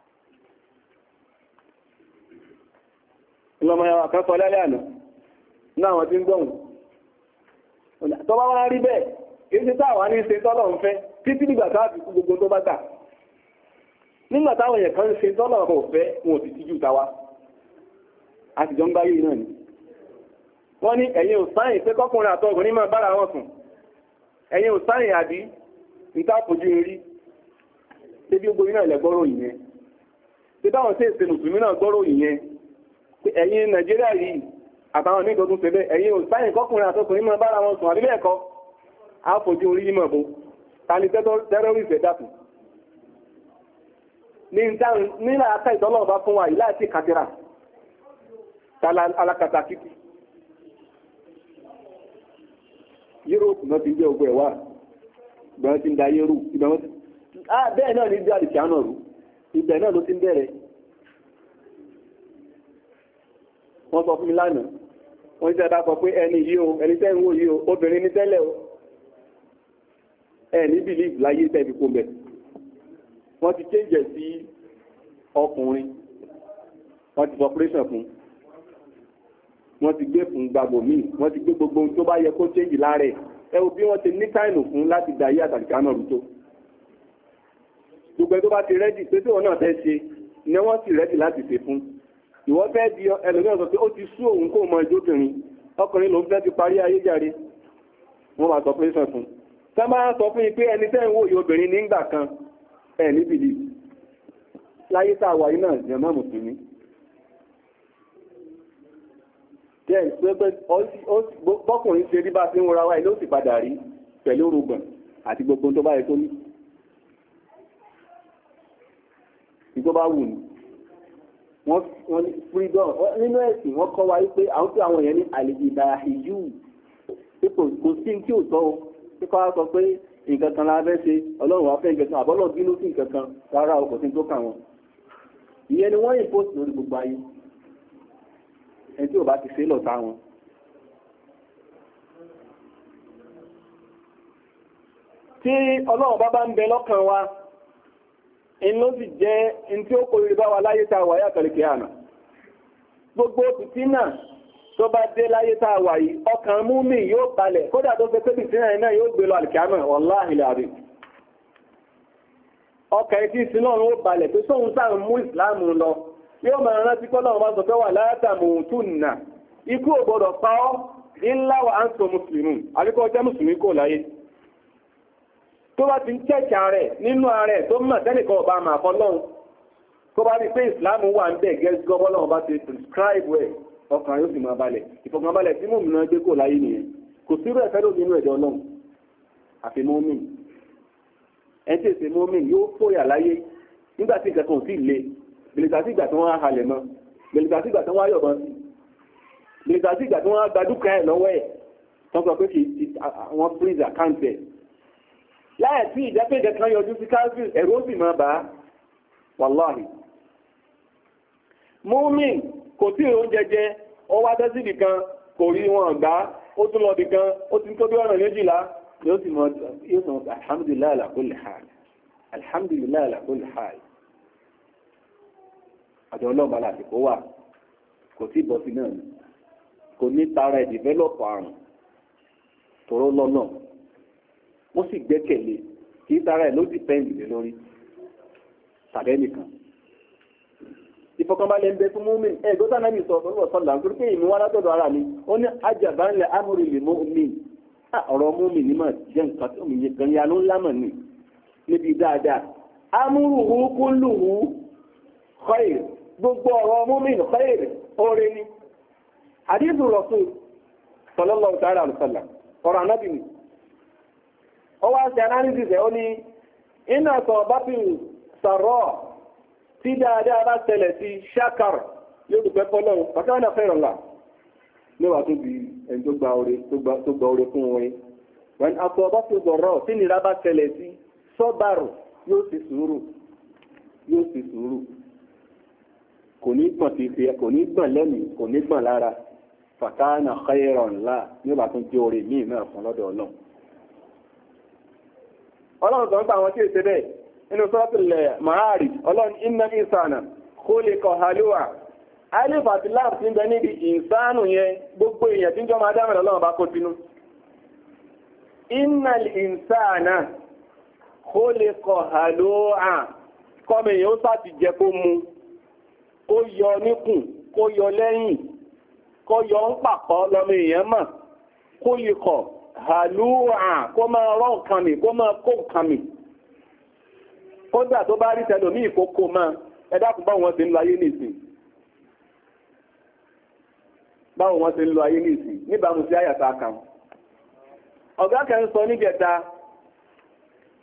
ìlọmọ ẹwà kan sọ lálẹ́ àná ní àwọn tí ń gbọ̀hùn tọ́ba wá rí bẹ́ẹ̀ kì í ṣe táwa ní ṣe tọ́lọ̀ ń fẹ́ títí nígbà tá a fi kú gbogbo tó bá gbà nígbà táwọn èèyàn kan ń ṣe tọ́lọ̀ kò fẹ́ wọn ò sì tijú táwa a sì jọ ń gbáyé náà ni wọ́n ní ẹ̀yin ò sáyìn pé kọ́kùnrin àtọkùnrin máa bára wọn sùn ẹ̀yin ò sáyìn àbí níta fojú rí débi gbogbo iná ilẹ̀ gbọ́rọ̀ yìí yẹn tí báwọn sí èsè mùsùlùmí náà gbọ́rọ̀ yìí yẹn ẹ̀yin Nàìjíríà yìí àtàwọn onígbò tún ṣẹlẹ̀ ẹ̀yin ò sáyìn kọ́kùnrin àtọkùnrin máa bára wọn sùn àbí bẹ́ẹ̀ kọ́ á fojú orí mọ̀ bó ta ni terrorist dàpọ̀ nílà aka ìtọ́lọ́wọ́ bá fún wa yìí láti kàtírà tala alákatà títí Yúróòpù náà ti jẹ́ ogun ẹ̀wà ìgbẹ̀rún ti ń da yẹ́rù bẹ́ẹ̀ náà ní bí àdìsí àná rú ibẹ̀ náà ló ti ń bẹ̀rẹ̀. Wọ́n sọ fún mi lánàá wọ́n ń sẹ́dá sọ pé ẹni yìí o ẹni tẹ́ ń wò yìí o obìnrin ní tẹ́lẹ̀ o ẹ ní bìlíìfù láyé tẹ́ fi kó bẹ̀. Wọ́n ti change sí ọkùnrin wọ́n ti sọ operation fún wọ́n ti gbé fún gbàgbọ́ míì wọ́n ti gbé gbogbo ohun tó bá yẹ kó change lára ẹ̀ ẹ wo bí wọ́n ti ní táìmù fún láti dayé àtàlìkà náà rú tó. Gbogbo ẹ tó bá ti rẹ́dì pé tí wọ́n náà fẹ́ ṣe ni wọ́n sì rẹ́dì láti ṣe fún. Ìwọ́n fẹ́ di ẹlòmíràn sọ pé ó ti sú òun kó mọ ẹjọ́ obìnrin ọkùnrin lòún fẹ́ ti parí ayé jàre wọ́n máa sọ pé sọ fún. Tá máa sọ fún yín pé ẹni tẹ́ ń wò yí obìnrin nígbà kan ẹ̀ níbìlì láyé tá a wà yí náà jẹ́ mọ́ mùsùlùmí. Jẹ́ pé bọ́kùnrin ṣe rí bá ti ń wọra wáyé ló sì padà rí pẹ̀lú orúgbọ̀n àti gbogbo tó bá yẹ tó ní. Ìjọ bá wù ní. Wọ́n ní freedom nínú ẹ̀sìn wọ́n kọ́ wa wípé àwọn tí àwọn èèyàn ní àlejò ìdára ìjú pé kò sí tí ò tọ́ o pé kọ́ wá sọ pé nǹkan kan la fẹ́ ṣe ọlọ́run wá fẹ́ nǹkan kan àbọ́lọ̀ bínú sí nǹkan kan rárá o kò sí tó kà wọ́n. Ìyẹn ni wọ́n impose lórí gbogbo ayé ẹni tí ò bá ti ṣe lọ́ta wọn. Tí ọlọ́run bá ń bẹ lọ́kàn wa inú sì jẹ́ in tí ó kórìí bá wa láyé tá a wà yàtọ̀ lèkè àná. Gbogbo fìtínà tó bá dé láyé tá a wà yìí ọkàn múmi yóò balẹ̀ kódà tó fẹ́ pé fìtínà yìí náà yóò gbé lọ àlìkè àná wàláhì làrí. Ọkàn etí ìsinú ọ̀run ó balẹ̀ pé sóhun sáà ń mú ìsìláàmù lọ yóò máa rántí pé Ọlọ́run bá sọ pé wà látàmùtúnnà ikú ò gbọdọ̀ pa ọ́ illa wa antum muslimun àbíkọ́ jẹ́ mùsùlùmí kò láyé. Tó bá ti ń kẹ́kẹ́ rẹ̀ nínú ààrẹ tó mọ̀ tẹ́nìkan ọba àmà fọlọ́run tó bá rí pé ìsìláàmù wà ń bẹ̀ gẹ́gẹ́ gọ́bọ́lọ́run bá ti prescribe ẹ̀ ọkàn yóò sì máa balẹ̀ ìfọ̀kànbalẹ̀ tí mòmìnira gbé kò láyé nìyẹn kò sí rẹ̀ fẹ́lẹ́ nínú ẹ̀dọ́ Ọlọ́run àfi mọ́mìn ẹ̀ tí èsè mọ́mìn yóò fòyà láyé nígbà tí nǹkan kan ò sì le bèlìtà sí ìgbà tí wọ́n á halẹ̀ mọ́ bèlìtà sí ìgbà tí wọ́n á yọ̀bọ̀n sí bèlìtà sí ìgbà tí wọ́n á gba dúkìá ẹ̀ lọ́wọ́ ẹ̀ tó sọ pé kì í wọ́n freeze account ẹ̀ láyẹ̀ tí ìjẹ́pẹ̀jẹ̀ kan yọjú sí council ẹ̀rọ ó sì máa bá wàláhì. Múmin kò tí oúnjẹ jẹ ó wá tẹ́sí nìkan kò rí wọn gbá ó tún lọ nìkan ó ti ń tó bí ọ̀nà méjìlá yóò sì mọ alhamdulillah ala kulli hal alhamdulillah ala kulli hal. Àjọ ọlọ́ọ̀bá láti kó wà kò tí bọ́ sí náà kò ní tara ẹ̀ dìvẹ́lọ̀pù àrùn tòró lọ́nà wọ́n sì gbẹ́kẹ̀lé kí tara ẹ̀ ló ti pẹ́ǹdì lé lórí tàbẹ́ nìkan. Ìfọ̀kànbalẹ̀ ń bẹ fún múmi ẹ̀gbọ́n náà mi sọ fún ọ̀sán là ń torí pé ìmú wá látọ̀dọ̀ ara mi ó ní ajàbá ńlẹ̀ amúrí lè mú mi ọ̀rọ̀ múmi ní mà jẹ́ nǹkan tó mi gan ya ló ń lámọ̀ ní níbi dáadáa amúrùhù kúlùhù khair gbogbo ọ̀rọ̀ múmi khair oore ni hadithu Rasul sallallahu ta'ala alaihi wasallam ọ̀rọ̀ anábì ni ó wá sí analysis ẹ̀ ó ní iná sọ bá fi sọ̀rọ̀ tí dáadáa bá tẹ̀lẹ̀ sí ṣákàr yóò dùpẹ́ fọ́lọ́run pàtàkì fẹ́ràn là níwà tó bí ẹni tó gba oore fún orin wọn àtọ̀ bá fi sọ̀rọ̀ tí nira bá tẹ̀lẹ̀ sí sọ́bàrù yóò sì sùúrù kò ní gbọ̀n fífi kò ní gbọ̀n lẹ́mìí kò ní gbọ̀n lára pàtàkì fẹ́ràn là níwà tó jẹ́ oore míì náà fún lọ́dọ̀ Ọlọ́run tó ń pa àwọn tí èsè bẹ́ẹ̀ inú Suratul Ma'arij Ọlọ́run inna insana khuliqa halu'a alif àti lam ti ń bẹ níbi ìsánù yẹn gbogbo èèyàn tí ń jọ máa dámẹ̀rẹ̀ Ọlọ́run bá kó sínú. Innal insana khuliqa halu'a kọ́mọ èèyàn ó sáti jẹ kó mu kó yọ níkùn kó yọ lẹ́yìn kó yọ ń pàkọ́ lọ́mọ èèyàn mọ̀ khuliqa hàlúwà kó máa rọ́ nǹkan mi kó máa kó nǹkan mi kódà tó bá rí tẹ́lò ní ìkókó máa ẹ̀dàkùn báwọn wọ́n ti ń lo ayé nìsìn níbàmù sí àyàtà kan ọ̀gá kẹrin sọ níjẹta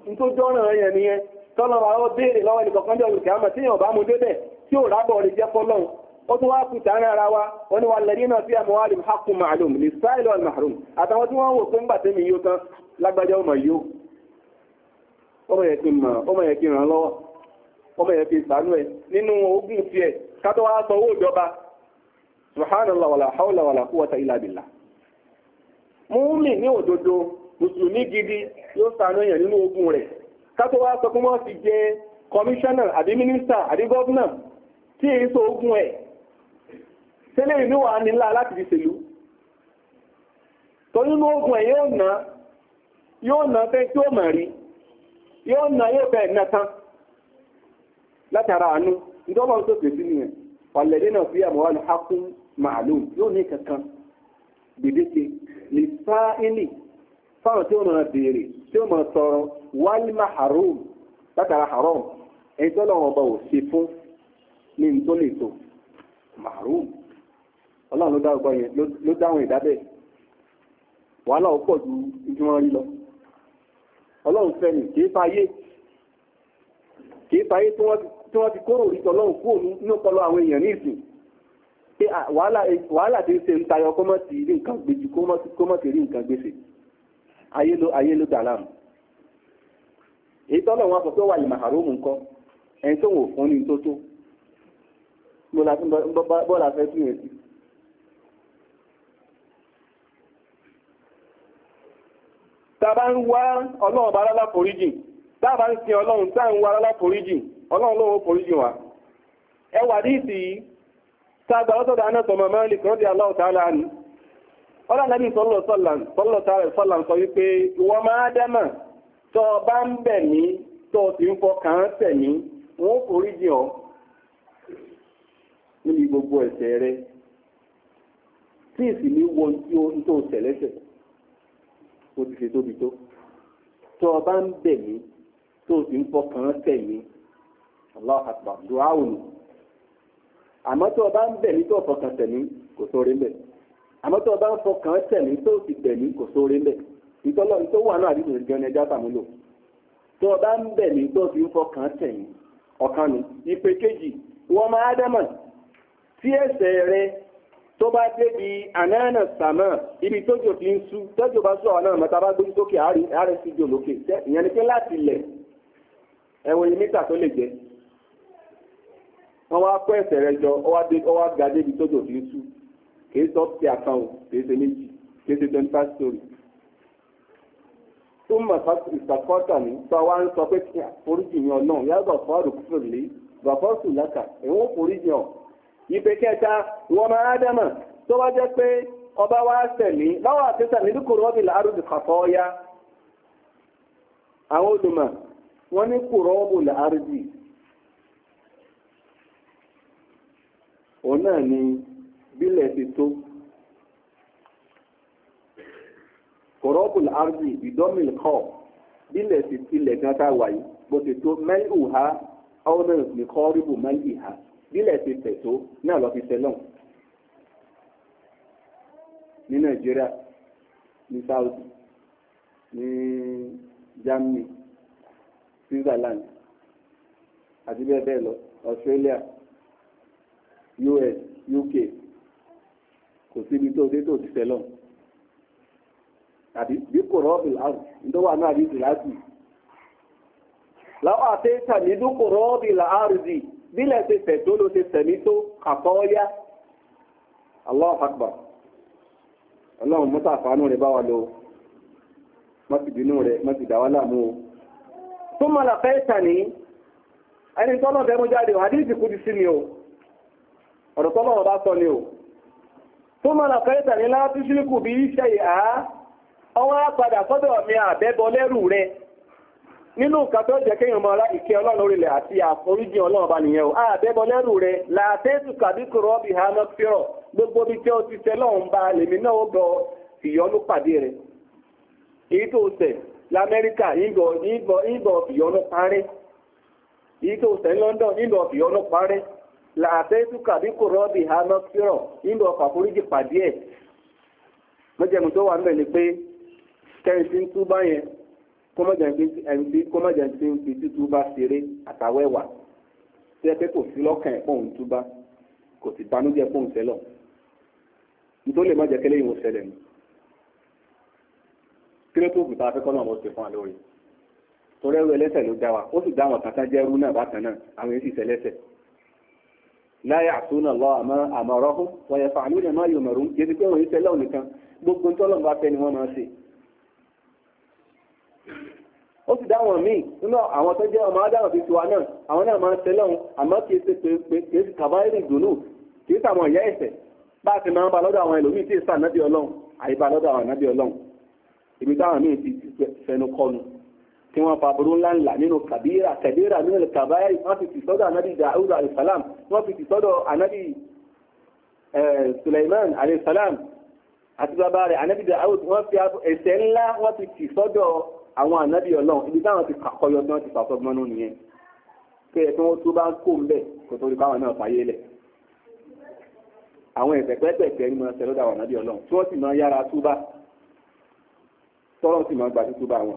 tó jọ́ràn yẹn nìyẹn tọ́lọ́ wa ó béèrè lọ́wọ́ ẹnì kọ̀ọ̀kan jọ olùkẹ́ àmọ́ tí yóò bá mu débẹ̀ tí ò rábọ̀ rẹ̀ jẹ́ fọ́lọ́run ó tún wá kú tààrin ara wa ó ní wa lẹ́yìn náà sí amwalihim haqqun ma'lum lis-sa'ili wal mahrum àtàwọn tí wọ́n wò pé ńgbà tẹ́mi yóò tán lágbájá ọmọ yóò ọmọ yẹ kí n mọ̀ ọmọ yẹ kí n ràn lọ́wọ́ ọmọ yẹ kí n ṣàánú ẹ nínú ogún tiẹ̀ kátó wá sọ owó ìjọba subhanallah wàlà hawla wàlà quwwata illa billah. múmi ní òdodo mùsùlùmí gidi yóò ṣàánú èèyàn nínú ogún rẹ̀ kátó wá sọ pé wọ́n fi jẹ kọmíṣánná àbí mínísítà àbí gọ́vnà tí èyí sọ ogún ẹ̀ tẹ́lẹ̀ inú wa nílá láti fi ṣèlú tó nínú ogún ẹ̀ yóò ná fẹ́ tí ó mọ̀ rí yóò bẹ̀ẹ̀ ná tán látara àánú ìjọba tó pè sí nìyẹn wàlẹ̀dẹ́ náà fi àmọ́ wọn hakún màálù yóò ní kankan gbèdéke lè sá ilé fáwọn tí ó máa béèrè tí ó máa tọrọ wal mahrum látara haram ẹni tó lọ́wọ́ ọba ò ṣe fún ní ní tó lè tó mahrum ọlọ́run ló dáhùn ìdábẹ́ wàhálà ó pọ̀ ju ibi wọn rí lọ ọlọ́run fẹ́ ní kìí fayé tí wọ́n ti kóró orí tọ́lọ́run kúrò ní ọpọlọ àwọn èèyàn ní ìsìn pé wàhálà tí ń ṣe ń tayọ kó mọ́ ti rí nǹkan gbèjì kó mọ́ ti rí nǹkan gbèsè ayé ló dà láàmú èyí tọ́lọ̀ wọn sọ pé wà ní màhàrómù nǹkan ẹni tó wò fún ní tó tó bọ́ọ̀lá fẹ́ sí yẹn sí. tàbá ń wá ọlọ́run bá lọ́lá foríjì tàbá ń sin ọlọ́run tá ń wá lọ́lá foríjì ọlọ́run lọ́wọ́ foríjì wa ẹ wà ní ìsì tàgbà lọ́tọ̀dọ̀ anẹ́tọ̀mọ̀ mẹ́rin kan di Allahu ta'ala ní ọlọ́nàbí sọ́lọ̀ sọ wípé ìwọ máa dámà tó bá ń bẹ̀ mí tó ti ń fọkàn tẹ̀ mí wọ́n foríjì ọ́ níbi gbogbo ẹ̀ṣẹ̀ rẹ tí ìsì ní wọ́n tí ó ń tó tẹ̀lẹ́sẹ̀ ó ti ṣe tóbi tó bá ń bẹ̀ mí tó ti ń fọkàn tẹ̀ mí Allahu Akbar du'aun àmọ́ tó bá ń bẹ̀ mí tó fọkàn tẹ̀ mí kò sóore mbẹ̀ àmọ́ tó bá ń fọkàn tẹ̀ mí tó ti bẹ̀ mí kò sóore mbẹ̀ ìtọ́lọ́ tó wà náà àdìsí ìjọba ẹja sàmúlò tó bá ń bẹ̀ mí tó ti ń fọkàn tẹ̀ mí ọ̀kan nù ìpè kejì wọ́n máa dámà tí ẹ̀ṣẹ̀ rẹ tó bá débi ànáànà sàmà ibi tójò fi ń sú tójò bá sú àwọn náà mọ́ta bá gbójú sókè àárẹ̀ sí jò lókè ìyẹn ni pé láti ilẹ̀ ẹ̀wọ̀n yìí mítà tó lè jẹ́ wọ́n wá kó ẹ̀ṣẹ̀ rẹ jọ ọwá ga débi tójò fi ń sú kìí sọ sí àkànwò kìí ṣe méjì kìí ṣe 25 story tó mọ̀ ìsàkọ́tà ní sọ wá ń sọ pé foríjì yan náà yàgbọ̀ fọ́ọ̀rù kúfèrè gbàfọ́sù lákà ẹ̀wọ̀n foríjì hàn ìpè kẹta wọ́n máa dámà tó wá jẹ́ pé ọba wá sẹ̀mí láwọn àtẹ́sà ní dúkòrò ọ́bì láàrúdì kàfọ́ ọya àwọn olùmọ̀ wọ́n ní kòrò ọ́bù láàrúdì òun náà ni bílẹ̀ ti tó kòrò ọ́bù láàrúdì ìdọ́mìl kọ́ bílẹ̀ ti tilẹ̀ kan tá wà yìí bó ti tó mẹ́lì ha ọ́nà ní kọ́ ríbù mẹ́lì ha bílẹ̀ ti tẹ̀ tó náà lọ fi sẹ́lọ̀n ní Nàìjíríà ní Saudi ní Germany Switzerland àti bẹ́ẹ̀ bẹ́ẹ̀ lọ Australia US UK kò síbi tó dé tó ti sẹ́lọ̀n àbí bí kò rọ́ọ̀bì láàrùn nítorí náà rí ìlàsì láwọn àtẹ́ta ní dúkò rọ́ọ̀bì láàrùn bílẹ̀ ti tẹ̀ tó ló ti tẹ̀mí tó kàtọ́ọ́yá Allahu Akbar ọlọ́run mọ́ta àfánú rẹ̀ bá wà lọ mọ́sìdínú rẹ̀ mọ́sìdáwà láàmú o tó mọ́lá fẹ́ẹ̀ta ní ẹni tọ́lọ̀ fẹ́ mú jáde wà díìsì kú ti sí ni o ọ̀rọ̀ tọ́lọ̀ bá sọ ni o tó mọ́lá fẹ́ẹ̀ta ní láti ṣíríkù bí iṣẹ́ ìhá ọwọ́ padà sọ́dọ̀ mi àbẹ́bọ lẹ́rù rẹ̀ nínú nǹkan tó jẹ́ kéèyàn máa ìkẹ́ ọlọ́run orílẹ̀ àti àforíjì ọlọ́run bá nìyẹn o àbẹ́bọ lẹ́rù rẹ̀ làtẹ́sù kàbíkù rọ́bì hánà fírọ̀ gbogbo bí tí ó ti tẹ́ lọ́run bá lèmi náà ó gbọ́ ìyọnú pàdé rẹ̀ èyí tó tẹ̀ lamẹ́ríkà ìgbọ̀ ìyọnú parẹ́ èyí tó tẹ̀ London ìgbọ̀ ìyọnú parẹ́ làtẹ́sù kàbíkù rọ́bì hánà fírọ̀ ìgbọ̀ àforíjì pàdé ẹ̀ mọ́jẹ̀mú tó wà níbẹ̀ ni pé kẹ́rin tí ń túbá yẹn kọ́mọ̀jà tí ń fi títú bá ṣeré àtàwẹ́wà tí ẹ pé kò sí lọ́kàn ẹ̀pọ̀ òun túbá kò sì banújẹ́ pọ̀ òun sẹ́lọ̀ nítorí lè má jẹ́ kẹ́lẹ́ ìwọ̀n ṣẹlẹ̀ nù kí ló tó kùtà afẹ́kọ́ náà wọ́n ṣe fún wa lórí torí ẹrú ẹlẹ́sẹ̀ ló dá wa ó sì dá àwọn kankan jẹ́ ẹrú náà bákan náà àwọn èsì ìṣẹ̀lẹ́sẹ̀ la ya'suna Allah amarahum wa yaf'aluna ma yu'marun jẹ́ pé òun ìṣẹ̀lẹ̀ nìkan gbogbo ntọ́lọ́mù bá fẹ́ ni wọ́n máa ṣe ó sì dáwọn míì nínú àwọn tó jẹ́ ọmọ adáwọn fi tiwa náà àwọn náà máa ń tẹ́lẹ̀ ọ̀hún àmọ́ kìí ṣe pé kìí ṣe kàbáyé ìdùnnú kìí ṣe àwọn ìyá ẹ̀ṣẹ̀ bá a ti máa ń ba lọ́dọ̀ àwọn ẹlòmíì tí ìsà nábì ọlọ́run àyíbá lọ́dọ̀ àwọn nábì ọlọ́run ibi táwọn míì ti fẹnu kọnu tí wọ́n fa burú ńláńlá nínú kàbíra nínú kàbáyé wọ́n fi ti sọ́dọ̀ ànábì Dáúdà alayhisalam wọ́n fi ti sọ́dọ̀ ànábì Suleiman alayhi salam àti bàbá rẹ̀ ànábì Dáúdù wọ́n fi ẹ̀ṣẹ̀ ńlá wọ́n ti tì sọ́dọ̀ àwọn ànábì Ọlọ́run ibi táwọn ti kàkọyọ tí wọ́n ti fàṣọgbọ́n nù nìyẹn pé ẹ̀sìn wọn tó bá ń kó ń bẹ̀ kò tó rí báwọn náà fàyè lẹ̀ àwọn ẹ̀ṣẹ̀ pẹ́ẹ́pẹ́ẹ́pẹ́ ní máa ṣẹlọ́dọ̀ àwọn ànábì Ọlọ́run tí wọ́n sì máa yára túbá tọ́lọ́ sì máa gbà túbá wọn.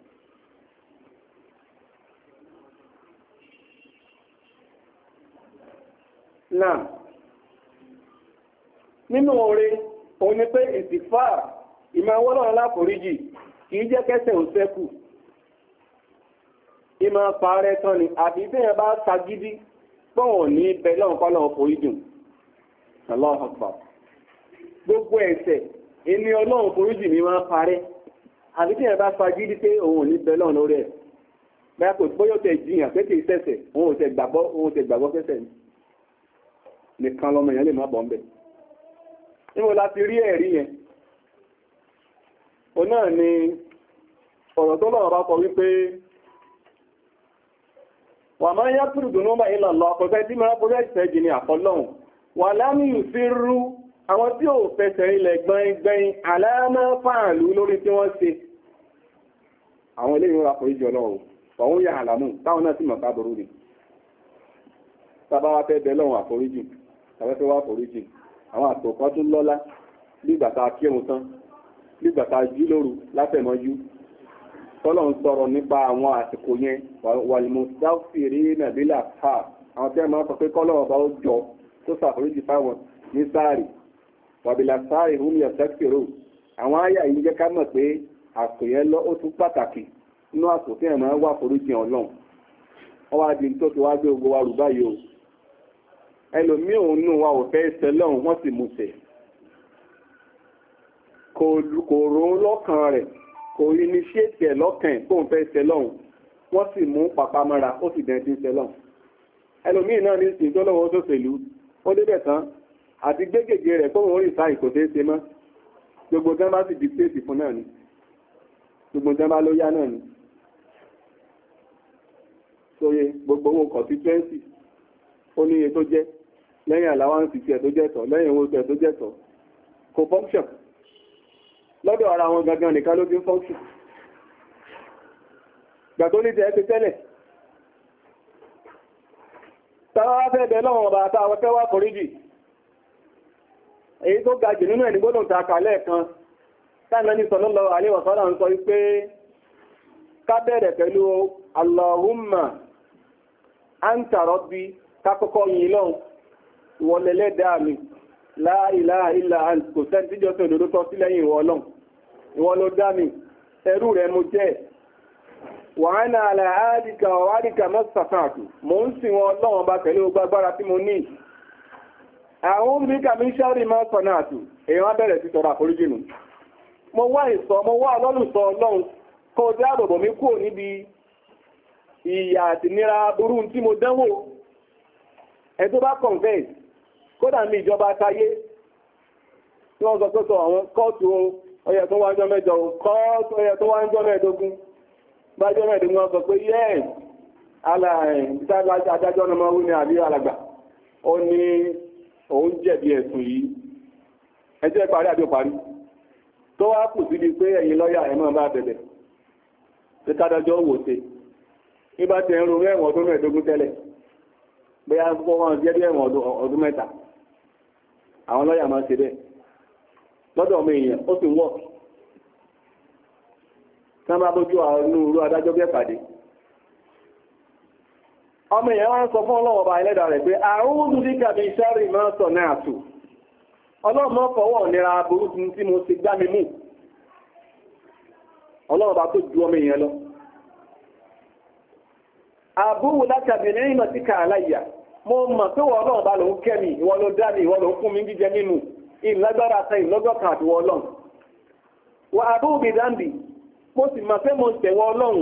náà nínú oore òun ni pé ìsìfà ìmọ̀ ọlọ́run láforíjì kì í jẹ́ kẹ́sẹ̀ ò sẹ́kù ìmọ̀ parẹ́ tán ni àbí tí yẹn bá sagídí pọ̀wọ̀n ní ibẹ̀ lọ́run kọ́ lọ́run foríjì Allahu Akbar gbogbo ẹ̀ṣẹ̀ ẹni ọlọ́run foríjì mi máa parẹ́ àbí tí yẹn bá sagídí pé òun ò ní bẹ lọ́run lórí ẹ̀ bẹ́ẹ̀ kò bóyá tẹ̀ jiyàn pé kì í ṣẹ̀ṣẹ̀ òun ò tẹ̀ gbàgbọ́ fẹ́ṣẹ̀ nìkan lọ́mọ yẹn lè má bọ̀ ń bẹ̀ níbo la ti rí ẹ̀rí yẹn o náà ni ọ̀rọ̀ tó lọ́wọ́ bá kọ wípé wà máa yá pùrù dùnú bá ilẹ̀ lọ ọ̀pọ̀fẹ́ tí máa kọjá ìfẹ́jì ní àkọlọ́hùn wà lámìyù sí rú àwọn tí ò fẹsẹ̀ ilẹ̀ gbẹ̀ngbẹ̀n aláàmọ́ fààlú lórí tí wọ́n ṣe àwọn eléyìí wà kò ìjọ lọ́wọ́ ọ̀hún yà àlàmù táwọn náà sì mọ̀ ká burú ni sábà wá fẹ́ bẹ lọ́wọ́ àforíjì tàbẹ́fẹ́ wá àforíjì àwọn àtòkọ́ tún lọ́lá nígbàtà kírun tán nígbàtà jí lóru látẹ̀mọ́jú tọ́lọ̀ ń sọ̀rọ̀ nípa àwọn àsìkò yẹn wàlìmùsáfìrí nàbílà fà àwọn tẹ́ máa sọ pé kọ́lọ̀ ọba ó jọ tó ṣàforíjì fáwọn ní sáàrì wàbìlà sáàrì húmi ọ̀sẹ́kìrò àwọn àyà yìí jẹ́ ká mọ̀ pé àsìkò yẹn lọ ó tún pàtàkì nínú àsìkò tí ẹ̀ máa wà foríjì ọlọ́run wọ́n wá di tó ti wá gbé ogun wa rù báyìí o ẹlòmíì òun nù wa ò fẹ́ ṣẹlọ́run wọ́n sì mú ṣẹ kò rò lọ́kàn rẹ̀ kò initiate ẹ̀ lọ́kàn ẹ̀ kó ń fẹ́ ṣẹlọ́run wọ́n sì mú pàpamọ́ra ó sì dẹ̀ ti ń ṣẹlọ́run ẹlòmíì náà ní ìsìn tó lọ́wọ́ tó ṣèlú ó débẹ̀ tán àti gbégègé rẹ̀ kó wọ́n rí sáì kò ṣeé ṣe mọ́ gbogbo tán bá sì dictate fún náà ni gbogbo tán bá ló yá náà ni sóye gbogbo owó constituency ó ní iye tó jẹ́ lẹ́yìn àláwáǹsì tiẹ̀ tó jẹ́ tọ̀ lẹ́yìn owó tiẹ̀ tó jẹ́ tọ̀ kò function lọ́dọ̀ ara wọn gangan nìkan ló fi ń function gbà tó ní tẹ́ ti tẹ́lẹ̀ tàwà fẹ́ bẹ̀ lọ́wọ́ ọba àtàwọn fẹ́ wá foríjì èyí tó ga jù nínú ẹni gbọ́dọ̀ ta kàlẹ̀ kan táìmẹ́ ní sallallahu alaihi wasallam ń sọ wípé ká bẹ̀rẹ̀ pẹ̀lú Allahumma anta rabbi kákọ́kọ́ yìí lọ́hùn ìwọlẹ̀lẹ́dàá mi la ilaha illa anta kò sẹ́ni tíjọ́ sí òdòdó tọ́ sí lẹ́yìn ìwọ Ọlọ́run ìwọ ló dá mi ẹrú rẹ̀ mo jẹ́ wa ana ala ahdika wa wa'dika mastata'tu mò ń sìn wọn Ọlọ́run bá pẹ̀lú gbogbo agbára tí mo ní a'udhu bika min sharri ma sana'tu èèyàn bẹ̀rẹ̀ sí tọrọ àforíjì nù mo wá ọlọ́lùsọ Ọlọ́run kó dáàbòbò mi kúrò níbi ìyà àti nira burú tí mo dánwò ẹ tó bá confess kódà ní ìjọba táyé tí wọ́n sọ pé sọ àwọn kóòtù ọyẹ tó wájọ́ mẹ́jọ kóòtù ọyẹ tó wájọ́ mẹ́ẹ̀dógún bájọ́ mẹ́ẹ̀dógún wọ́n sọ pé yes adájọ́ ọmọ wí ní àbí alàgbà ó ní òun jẹ̀bi ẹ̀sùn yìí ẹjẹ́ parí àbí parí tó wá kù sí pé ẹ̀yin lọ́yà ẹ̀mọ́ bá bẹ̀bẹ̀ tí kádájọ́ wò ṣe nígbà tí ẹ̀rùn ẹ̀wọ̀n ọdún mẹ́ẹ̀dógún tẹ́lẹ̀ bóyá wọ́n jẹ́ bí ẹ̀wọ̀n ọdún mẹ́ta àwọn lọ́yà máa ṣe bẹ́ẹ̀ lọ́dọ̀ ọmọ èèyàn ó sì ń wọ́ọ̀kì tí wọ́n bá bójú àwọn irú adájọ́ bí ẹ̀pàdé ọmọ èèyàn wá ń sọ fún ọlọ́wọ́ bá ẹlẹ́dàá rẹ̀ pé a'udhu bika min sharri ma sana'tu ọlọ́mọ fọwọ́ nira aburú tí mo ti gbá mi mú ọlọ́wọ́ bá tó ju ọmọ èèyàn lọ àbúrò látàbí ní ìmọ̀ sí kààláyà mo mọ̀ pé wọ́n náà bá lòun kẹ́mi ìwọ ló dá mi ìwọ ló fún mi jíjẹ mímu ìlágbára sẹ́ ìlọ́gọ́kan àti wọ́n lọ́n wà àbúrò bí dáńbì mo sì mọ̀ pé mo tẹ̀wọ́ ọlọ́run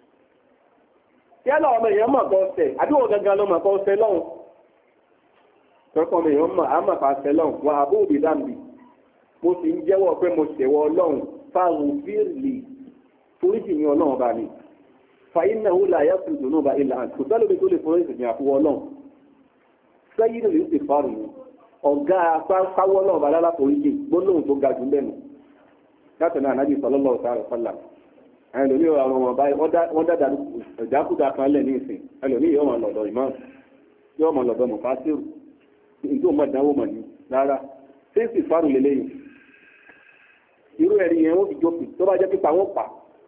yálà ọmọ èèyàn mọ̀ kọ́ ọ̀sẹ̀ àdúgbò gangan ló mọ̀ kọ́ ọ̀sẹ̀ lọ́hùn tọ́kọ́ ọmọ èèyàn mọ̀ àmọ̀ kọ́ ọ̀sẹ̀ lọ́hùn wà àbúrò bí dáńbì mo sì ń jẹ́wọ́ pé mo tẹ̀wọ́ ọlọ́run fáwọn fíìlì foríjì ní ọlọ́run bá mi fàyínàwó láyé fúrùdù náà bá ilẹ̀ àti kò sálòmí tó lè fún ìsìnkú àfúwọ́ náà sẹ́yìn lè ṣe fárùn ún ọ̀gá káwọ́ náà bá lálá foríjì gbólóhùn tó ga jù lẹ́nu láti náà Ànábì sallallahu alaihi wasallam. ẹlòmíì àwọn ọmọ báyìí wọ́n dáadáa ìdákúdà kan lẹ̀ ní ìsìn ẹlòmíì yóò máa lọ́dọ̀ ìmáàmù yóò máa lọ́dọ̀ mùfásírù nítorí ọmọ ìdánwò mọ̀ ní rárá fèsì fárùn lélẹ́yìn irú ẹ̀rí yẹn wọ́n fi jókòó tó bá jẹ́ pípa wọ́n pa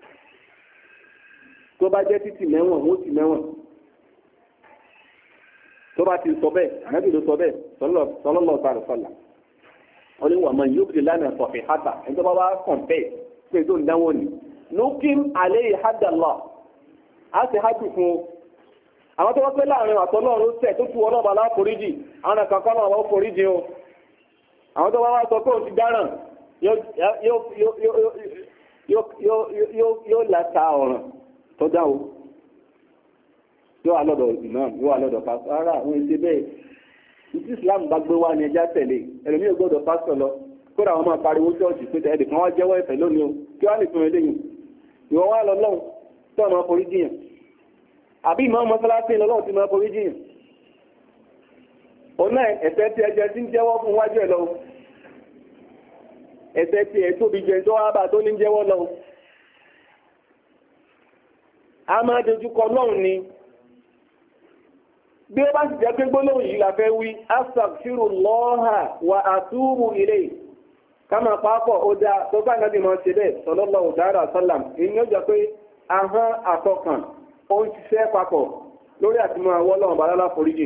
tó bá jẹ́ títì mẹ́wọ̀n wọ́n ti mẹ́wọ̀n tó bá ti sọ bẹ́ẹ̀ Ànábì ló sọ bẹ́ẹ̀ sallallahu alaihi wasallam wọ́n ní wà máa yóò fi lánàá sọ̀fìn hátà ẹni tó bá wá kàn bẹ́ẹ̀ pé tó ń dánwò ní nukim alayhi haddallah a ti hajj fún àwọn tó wọ́n pẹ́ láàrin àtọ́lọ́run tẹ̀ tó tú ọlọ́ba láforíjì àwọn àkàkọ́ náà wọ́n foríjì o àwọn tó wá sọ pé òun ti dáràn yóò láta ọ̀ràn tó dáwó yóò wà lọ́dọ̀ imam yóò wà lọ́dọ̀ pásítọ̀ ara àwọn ẹ̀ṣẹ̀ bẹ́ẹ̀ ìtí Islam bá gbé wá ní ẹja tẹ̀lé ẹlòmí ò gbọ́dọ̀ pásítọ̀ lọ kódà wọn máa pariwo ṣọ́ọ̀ṣì pé ẹ̀dẹ̀ kan wá jẹ́wọ́ ẹ̀fẹ̀ lónìí o kí wá lè tún eléyìí ìwọ wá lọ lọ́hùn tó ọmọ forí jiyàn àbí ìmọ̀ mọ́sálásí lọ́lọ́hùn ti máa forí jiyàn òun náà ẹ̀ṣẹ̀ tí ẹjẹ ti ń jẹ́wọ́ fún wájú ẹ̀ lọ ẹ̀ṣẹ̀ tí ẹ̀ tóbi jẹ tó wá bá tó ní jẹ́wọ́ lọ a máa dojúkọ lọ́hùn ni bí ó bá sì jẹ́ pé gbólóhùn yìí la fẹ́ wí astaghfirullaha wa atubu ilayhi kama pápọ̀ ó dá tó bá nàbí mọ́ ṣe bẹ́ẹ̀ sallallahu ta'ala sallam èyí ó jẹ́ pé ahọ́n àtọkàn ó ń ṣiṣẹ́ papọ̀ lórí àtìmọ́ àwọn ọlọ́run bá lálá foríjì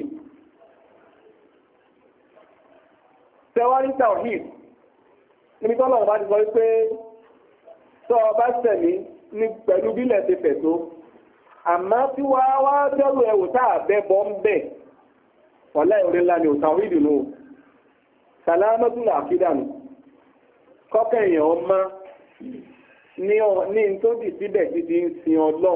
tẹwárí tawhid níbi tọ́lọ́run bá ti sọ wípé tọ́ ọ bá sẹ̀mí ní pẹ̀lú bílẹ̀ ti fẹ̀ tó àmọ́ tí wá tẹ́rù ẹ̀wò táà bẹ́bọ̀ ń bẹ̀ wọ́lá ìorí ńlá ni òtàwí ìdùnnú sàlámọ́túnlá àkídànù kọ́kẹ́ èèyàn ọmọ ní tó dì síbẹ̀ títí ń sin ọlọ́run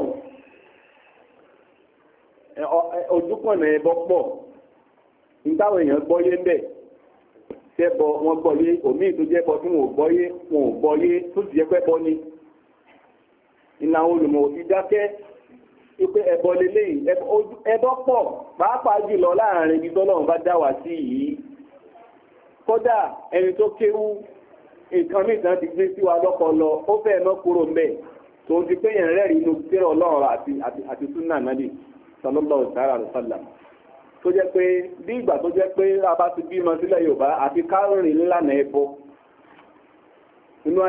ojúkọ̀nà ẹbọ pọ̀ nítawọn èèyàn gbọ́yé ń bẹ̀ tẹ́bọ wọn gbọ́yé òmíì tó jẹ́bọ tí wọn ò gbọ́yé tó sì jẹ́ pẹ́bọ ni ìlànà olùmọ̀ òfin dákẹ́ ipe ẹbọ lélẹ́yìn ẹbọ pọ̀ pàápàá jùlọ láàrin ibi tọ́lọ́run bá dá wá sí yìí kódà ẹni tó kéwú nǹkan mìíràn ti gbé sí wa lọ́pọlọ ó fẹ́ mọ́ kúrò mbẹ́ tó ń ti pé yẹn rẹ́rìí inú tẹ́rọ ọlọ́run àti súnà nábì sallallahu alaihi wasallam tó jẹ́ pé bí ìgbà tó jẹ́ pé a bá ti bímọ sílẹ̀ Yorùbá àti kárìn ńlànà ẹbọ nínú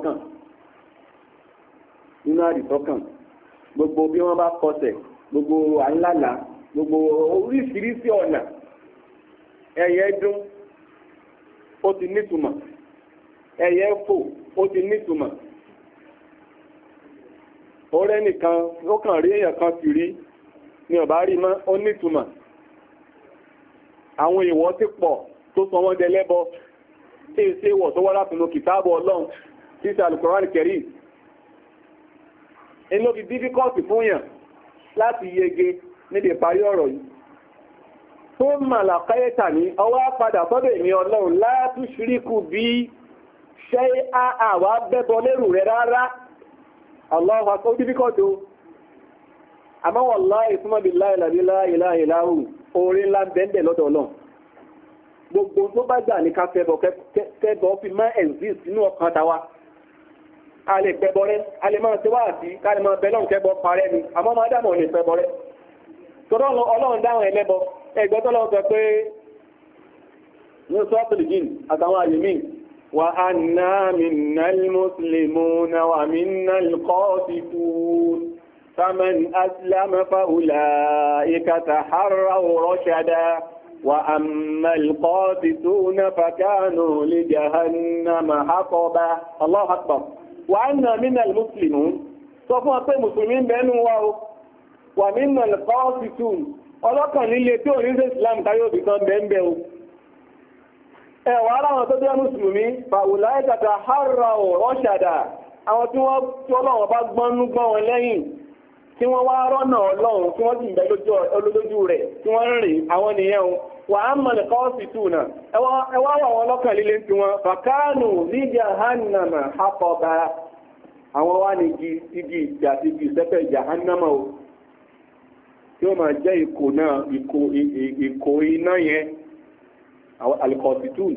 àdìsọ́kàn gbogbo bí wọ́n bá kọsẹ̀ gbogbo àńlàlà gbogbo oríṣiríṣi ọ̀nà ẹyẹ dún ó ti nítumọ̀ ẹyẹ fò ó ti nítumọ̀ ọ̀rẹ́ nìkan ó kàn rí èèyàn kan sì rí ní ọ̀bá rí mọ́ ó nítumọ̀ àwọn ìwọ̀ ti pọ̀ tó sọ wọ́n dẹlẹ́bọ tí èsè wọ̀ tó wọ́n láti lo kìtáàbù Ọlọ́run tí ìsà Al-Qur'an Al-Karim inú fi dífíkọ́ọ̀tì fún yàn láti yege níbi ìparí ọ̀rọ̀ yìí tó màlà káyẹ́tà ní ọwọ́ padà sọ́dọ̀ èmi Ọlọ́run látú ṣíríkù bí ṣe àwà bẹ́bọ lérù rẹ̀ rárá Allahu akbar dífíkọ́ọ̀tì àmọ́ wallahi ìsúnmọ́ billahi la ilaha illa hu orin ńlá bẹ́ẹ̀ lọ́dọ̀ Ọlọ́run gbogbo tó bá gbà ní ká fẹ́bọ fi máa exist nínú ọkàn tàwa a lè pẹ́bọ rẹ́ a lè máa ṣe wá àti ká lè máa bẹ́lọ́n kẹ́bọ parẹ́ ni àmọ́ máa dámọ̀ lè pẹ́bọ rẹ́ tọ́lọ́ Ọlọ́run dáhùn ẹlẹ́bọ ẹgbẹ́ tọ́lọ́ sọ pé ní sọ́ọ̀tùlì jìn àtàwọn àyèmí wa anna minnal muslimuna wa minnal qasitun faman aslama fa ulaika taharraw rashada wa ammal qasituna fakanu li jahannama haqaba Allahu akbar wà á nà minal muslimun sọ fún ọpẹ́ mùsùlùmí bẹ́ẹ̀nù wa o wà minal qasitun ọlọ́kàn nílé tí ò ní sí Islam táyọ̀ bí kan bẹ́ẹ̀ o ẹ̀wà aláwọn tó jẹ́ mùsùlùmí fàwùlá ìkàtà hàrà ò rọ́ṣàdà àwọn tí wọ́n tí Ọlọ́run bá gbọ́nú gbọ́n wọn lẹ́yìn tí wọ́n wá rọ́nà Ọlọ́run tí wọ́n sì ń bẹ lójú rẹ̀ tí wọ́n rìn àwọn nìyẹn wà á mọ̀ ní qasituna ẹwà wà wọn lọ́kàn líle tí wọ́n fàkánù ní jahannama haqaba àwọn wá ní igi ìjà àti igi ìsẹ́fẹ́ jahannama o tí ó máa jẹ́ ìkò iná yẹn alikọ̀sìtún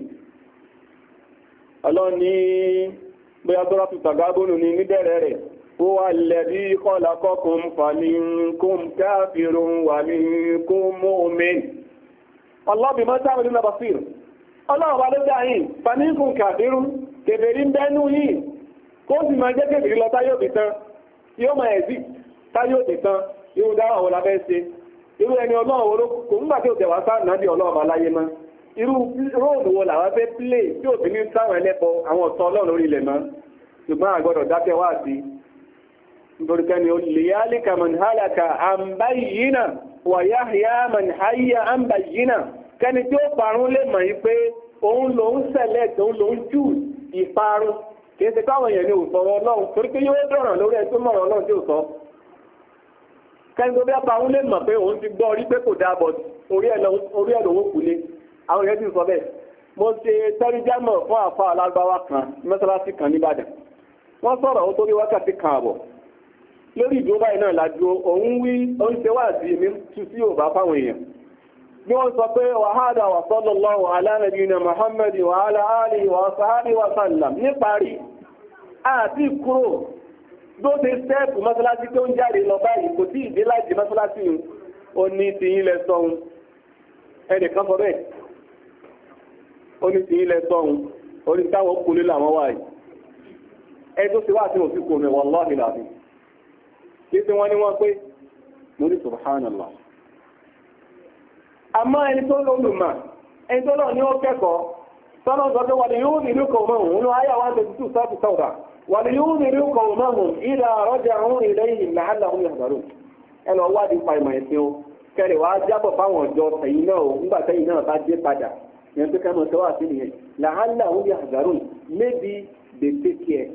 ọlọ́ni bóyá tó rátù tàgábónù ní níbẹ̀rẹ̀ rẹ̀ ó wà lẹ́bí khalaqakum faminkum kafirun wa minkum mu'min Allahu bima ta'maluna basir ọlọ́run bá ló dá yìí faminkum kafirun kèfèrí ń bẹ́nu yìí kó sì máa jẹ́ kèfèrí lọ táyọ̀ bì tán yóò máa ẹ̀sì táyọ̀ bì tán irú dáwà wo la fẹ́ ṣe irú ẹni ọlọ́run wo kò nígbà tí ó tẹ̀wá sáà náà bí ọlọ́run bá láyé mọ́ irú róòlù wo làwọn fẹ́ pílé tí ò sí ní sáwọn ẹlẹ́bọ àwọn ọ̀tọ̀ ọlọ́run lórí ilẹ̀ mọ́ ṣùgbọ́n àgbọ̀dọ̀ dákẹ́ wá sí nítorí kẹ́ni ó lè yálíkà man halaka an bayyina wa yahya man hayya an bayyina kẹ́ni tí ó parun lè mọ̀ yí pé òun lòún select òun lòún jù ìparun kìí ṣe káwọn èèyàn ní òsọ̀rọ̀ ọlọ́run torí pé yóò dọ̀ràn lórí ẹni tó mọ̀rọ̀ ọlọ́run tí ò sọ kẹ́ni tó bí aparun lè mọ̀ pé òun ti gbọ́ orí pé kò dáa bọ̀ orí ẹ̀ lòun kù lé àwọn èèyàn ti sọ bẹ́ẹ̀ mo ṣe tẹ́rìjámọ̀ fún àfa alágbáwá kan mọ́sálásí kan nìbàdàn wọ́n sọ̀rọ̀ ó tó bí wákàtí kan àbọ̀ lórí ìdúró báyìí náà lájú òun wí oúnjẹ wà sí mi tú sí Yorùbá fáwọn èèyàn bí wọ́n sọ pé wàhádà wà sallallahu ala nabiyina Muhammad wa ala alihi wa sahbihi wa sallam níparí àti kúrò bó ṣe stẹ́ẹ̀pù mọ́sálásí tó ń jáde lọ báyìí kò tí ìdí láti mọ́sálásí ó ní ti ilẹ̀ sọ́hun ẹnìkan sọ bẹ́ẹ̀ ó ní ti ilẹ̀ sọ́hun orí táwọn kúlé làwọn wà yìí ẹni tó ti wá sí òfin kò mẹ́ wallahi láti kí tí wọ́n ní wọ́n pé mo ní subhanallah àmọ́ ẹni tó lólùmọ̀ ẹni tó lọ ní ó kẹ́kọ̀ọ́ sọ́nà sọ pé wà ní yóò nílùú kọ̀ mọ́hùn nínú ayé àwọn àtẹ̀tù sọ́ọ̀tù sọ́ọ̀dà wà ní yóò nílùú kọ̀ mọ́hùn ìlà ọjà àwọn ilé yìí làálàhùn yàgbàrún ẹ lọ wádìí pa ìmọ̀ ẹ̀sìn o kẹrì wá jábọ̀ fáwọn ọjọ́ tẹ̀yìn náà o nígbà tẹ̀yìn náà bá dé padà yẹn tó kẹ́mọ̀ tó wà sí nìyẹn làálàhùn yàgbàrún maybe they take care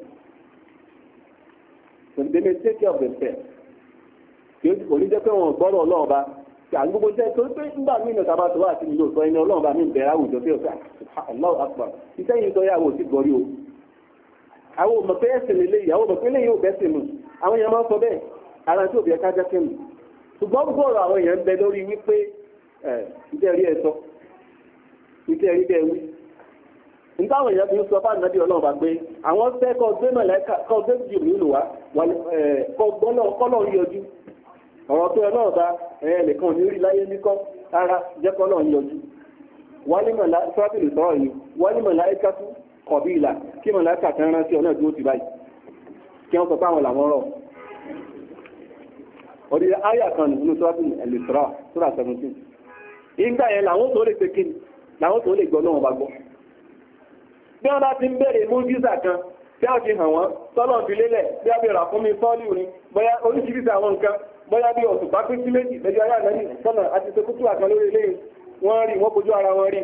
so they may take care of themselves kò ní jẹ́ pé wọn gbọ́dọ̀ ọlọ́run bá àgbogbo jẹ́ tó pé nígbà míì náà tàbá tó wà sí ìlú òsọ ẹni ọlọ́run bá mi bẹ̀rẹ̀ àwùjọ tí ó fẹ́ Allahu Akbar iṣẹ́ yìí tó yàwó sí gbọ́rí o àwọn ọmọ pé ẹ̀sìn lè ìyàwó ọmọ pé lè yóò bẹ́ sínú àwọn èèyàn máa ń sọ bẹ́ẹ̀ ara tí òbí ẹ̀ká jẹ́ kẹ́nu ṣùgbọ́n gbogbo ọ̀rọ̀ àwọn èèyàn ń bẹ lórí wípé ìjẹ́ rí ẹ̀sọ́ ìjẹ́ rí bẹ́ẹ̀ wí nígbà àwọn èèyàn fi ń sọ fáwọn nàbí ọlọ́run bá pé àwọn fẹ́ kọ́ gbé mọ̀lẹ́kà kọ́ gbé jìbìlì wá kọ́ gbọ́lọ́ yọjú ọ̀rọ̀ tó ẹ náà bá ẹnìkan ní orí láyé níkọ́ ara jẹ́kọ́ náà yọjú wọ́n ní mọ̀lá sọ́bìlì sọ́rọ̀ yìí wọ́n ní mọ̀lá ikátú kọ̀bí ìlà kí mọ̀lá kàtàn rán sí ọ̀nà ìdúró ti báyìí kí wọ́n sọ pé àwọn làwọn rọ̀ orí àyà kan nínú sọ́bìlì ẹ̀lẹ́sọ̀rọ̀ sọ́rọ̀ 17 ìgbà yẹn làwọn tó lè pekin làwọn tó lè gbọ́ náà bá gbọ́ bí wọ́n bá ti ń bẹ̀rẹ̀ mú jísà kan tí a fi hàn wọ́n tọ́lọ̀ fi lélẹ̀ bí a bèèrè fún mi sọ́ọ̀lì rí bóyá oríṣiríṣi àwọn nǹkan bóyá bí ọ̀sùn bá pín sí méjì lẹ́jọ́ ayé àlẹ́yìn sọ́nà àti ṣekútù àkan lórí ilé wọ́n rí wọ́n kojú ara wọn rí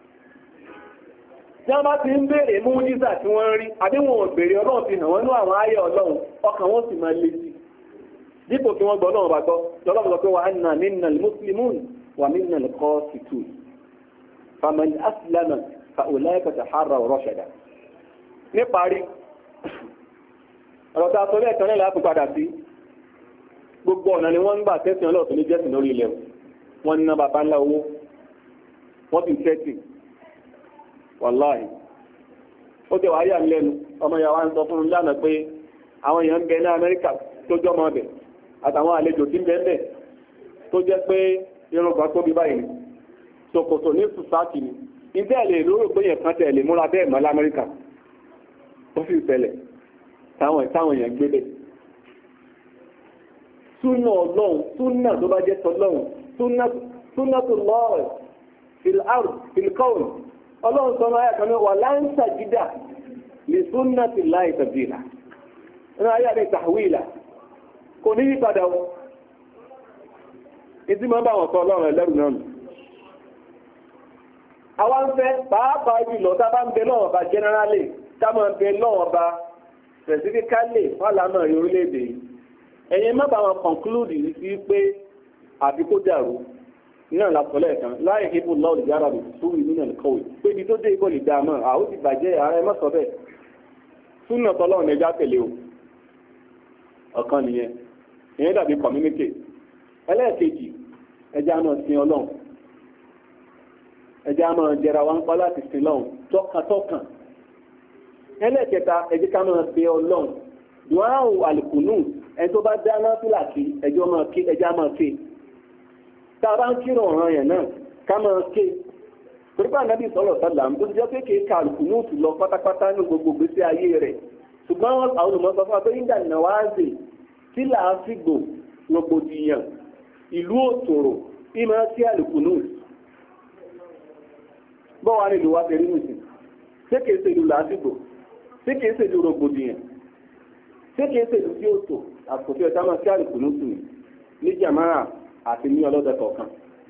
tí wọ́n bá ti ń bèèrè mú jísà tí wọ́n rí àbí wọn ò bèèrè ọlọ́run fi hàn wọ́n ní àwọn ayé ọlọ́run ọkàn wọn sì máa le sí dípò kí wọ́n gbọ́ ọlọ́run bá gbọ́ lọ́lọ́run sọ pé wà á nà minna al-muslimun wà minna al-qasitun faman aslama fa ulaika taharraw rashada níparí ọ̀rọ̀ tá a sọ lẹ́ẹ̀kan náà láti padà sí gbogbo ọ̀nà ni wọ́n ń gbà tẹ́sìn ọlọ́ọ̀tún ní jẹ́sìn lórí ilẹ̀ wọ́n ń ná bàbá ńlá owó wọ́n fi tẹ́sìn wàláhì ó tẹ̀ wáyà ń lẹ́nu ọmọ ìyàwó ń sọ fún un lánàá pé àwọn èèyàn ń bẹ ní Amẹ́ríkà tó jọmọ ọbẹ̀ àtàwọn àlejò tí ń bẹ ń bẹ tó jẹ́ pé irun kan tóbi báyìí ṣòkòtò ní sùsáàtì ni ìdí ẹ̀ lè lóró pé yẹn kan tẹ̀ lè múra bẹ́ẹ̀ mọ́ l'Amẹ́ríkà ó sì ṣẹlẹ̀ táwọn èèyàn gbé bẹ́ẹ̀ súnà ọlọ́run súnà tó bá jẹ́ tọ́lọ́run súnà tó lọ́ọ̀rẹ̀ fìlkọ́ọ̀rù ọlọ́run sọ náà ẹ̀kan wà láńsà jídà lè súnà ti láì tàbílà ní ayé àti tàwílà kò ní yípadà wọn ìdí máa bá wọn sọ ọlọ́run ẹlẹ́rù náà àwa ń fẹ́ pàápàá jùlọ tá a bá ń bẹ lọ́wọ́ bá generally tá a máa ń bẹ lọ́wọ́ bá specifically fún àlámà orílẹ̀-èdè yìí ẹ̀yin má bá wọn conclude sí pé àfi kó dàrú náà lápọ̀lẹ̀ kan láì híbù lọ́ọ̀lù yára rẹ̀ sórí nínú ẹ̀kọ́wé pé ibi tó dé ibò lè dá mọ́ àwọn ti bàjẹ́ ara ẹ má sọ bẹ́ẹ̀ súnà tọ́lọ́run ẹja tẹ̀lé o ọ̀kan nìyẹn ìyẹn dàbí community ẹlẹ́ẹ̀kejì ẹja náà sin ọlọ́run ẹjẹ́ a máa jẹra wa ń pa láti sin lọ́hùn tọkàntọkàn. ẹlẹ́kẹta ẹjẹ́ ká máa bẹ Ọlọ́run dùn àlùkùnú ẹni tó bá dáná fúlàkì ẹjọ́ máa ké ẹjẹ́ a máa ké. tá a bá ń kírun ọ̀ràn yẹn náà ká máa ké. torípa Ànábì sallallahu alaihi wasallam tó ti jẹ́ pé kéèké àlùkùnú tù lọ pátápátá ní gbogbo gbèsè ayé rẹ̀. ṣùgbọ́n àwọn olùmọ̀sọ fún wa pé nígbà nàwáàzì tí làásìgbò rògbòdìyàn ìlú òtòrò ìmọ̀ sí àlùkùnú bọ́ wà nílùú wá tẹ̀rí nìsìn ṣé kìí ṣe ìlú làásìgbò ṣé kìí ṣe ìlú rògbòdìyàn ṣé kìí ṣe ìlú tí ó tò àkókò ẹ̀ta máa sí àlùkùnú tù ní jàmáà àti ní ọlọ́dẹ kọ̀ọ̀kan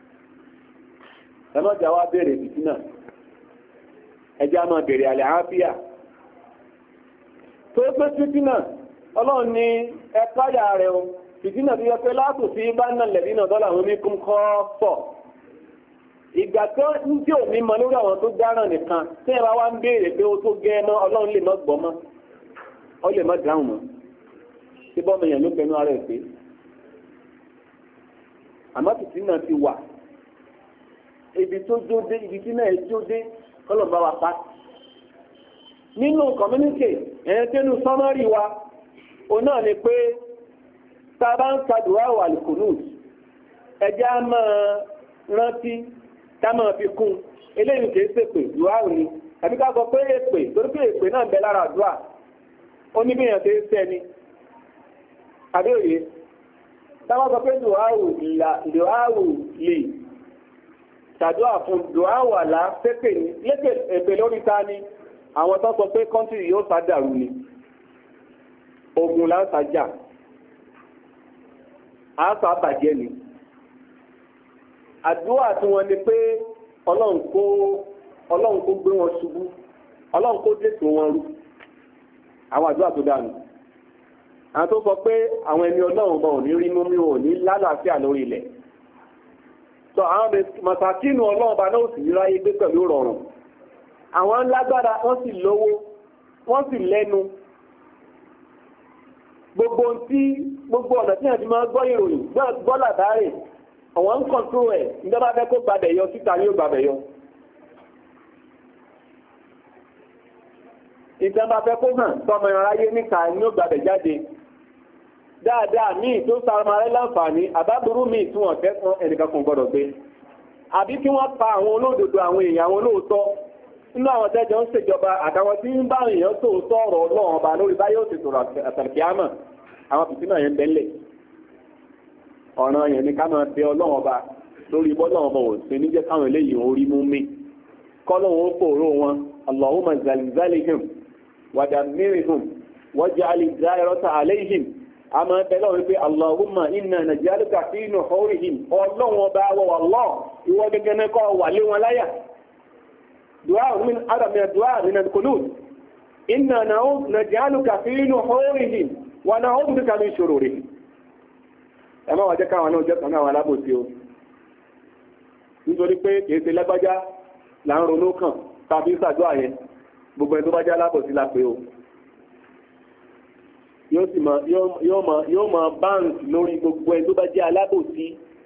ẹmọ́jà wá bèèrè fìtínà ẹjá máa bèèrè àlẹ́ àáfíà tó pé fìtínà ọlọ́run ní ẹ̀káyà rẹ̀ o fìtínà tó yẹ pé látò sí bá ń nà lẹ̀bí náà dọ́là àwọn oníkún kọ́ pọ̀ ìgbà tó ń tí ò ní mọ lórí àwọn tó dáràn nìkan tí ẹ bá wá ń béèrè pé ó tó gẹ́ mọ́ ọlọ́run lè má gbọ́ mọ́ ọ lè má dáhùn mọ́ tí bọ́ọ̀mù èèyàn ló pẹ̀lú ara ẹ̀ pé àmọ́ fìtínà ti wà ibi tó jóde ibi tí náà jóde kọ́lọ̀ bá wa pa nínú kọ̀míníkè ẹ̀yẹn tẹ́nu sọ́mọ́rì wa òun náà ni pé tá a bá ń ka dùwà wà lùkùnú ẹjẹ́ á máa rántí ká máa fi kún eléyìí kìí ṣèpè dùwà òní àbí ká sọ pé èpè torí pé èpè náà ń bẹ lára àdúrà ó ní bí èèyàn ṣe ń sẹ́ni àbí òye táwọn sọ pé dùwà ò lè tàdúrà fún dùwà wà lá pépè ní lékè èpè lórí ta ni àwọn tó sọ pé kọ́ńtì yóò sá dàrú ni ogun lánṣájà àásà bàjẹ́ ni àdúrà tí wọ́n ní pé ọlọ́run kó gbé wọn ṣubú ọlọ́run kó dètò wọn rú àwọn àdúrà tó dànù àwọn tó sọ pé àwọn ẹni ọlọ́run bọ̀ ní rí mú mi ò ní lálàáfíà lórí ilẹ̀ sọ àwọn màsàkínù ọlọ́run bá náà sì ráyé gbé pẹ̀lú rọrùn àwọn lágbára wọ́n sì lówó wọ́n sì lẹ́nu gbogbo ọ̀nà tí wọ́n ti máa gbọ́ ìròyìn gbọ́ làbárè àwọn ń kọ̀ntró ẹ̀ ìjọba fẹ́ kó gbàbẹ̀ yọ síta ní ó gbàbẹ̀ yọ ìjọba fẹ́ kó hàn tọmọ ìráyé níta ní ó gbàbẹ̀ jáde dáadáa míì tó sàmàrẹ́ láǹfààní àbábúrú míì tí wọ́n tẹ́sán ẹnìkan kan gbọ́dọ̀ gbé àbí kí wọ́n pa àwọn olódodo àwọn èèyàn àwọn olóòótọ́ nínú àwọn tẹ́jọ ń ṣèjọba àtàwọn tí ń bá èèyàn tó sọ̀rọ̀ ọlọ́run ọba lórí báyọ̀ ti sọ̀rọ̀ àtàlùkìámà àwọn fìtínà yẹn bẹ́lẹ̀ ọ̀ràn yẹn ni ká máa bẹ ọlọ́run ọba lórí bọ́lọ́run ọba ò sí níjẹ́ káwọn eléyìí orí mú mi kọ́lọ́run ó fòró wọn Allahumma zalzalihim wa dammirhum waj'al ad-da'irata alayhim a máa bẹ lọ́wọ́ wípé Allahumma inna naj'aluka fi nuhurihim ọlọ́run ọba wọ Allah ìwọ gẹ́gẹ́ náà kọ́ wà lé wọn láyà دعاء من أدم الدعاء من القنوت إنا نجعلك في نحورهم ونعوذ بك من شرورهم ẹmọ́ wà jẹ́ káwọn náà jẹ́ kan náà wà lábòsí o nítorí pé kìí ṣe lágbájá là ń ronú kàn tàbí ṣàdúrà yẹn gbogbo ẹni tó bá jẹ́ alábòsí la pé o yóò mọ báǹkì lórí gbogbo ẹni tó bá jẹ́ alábòsí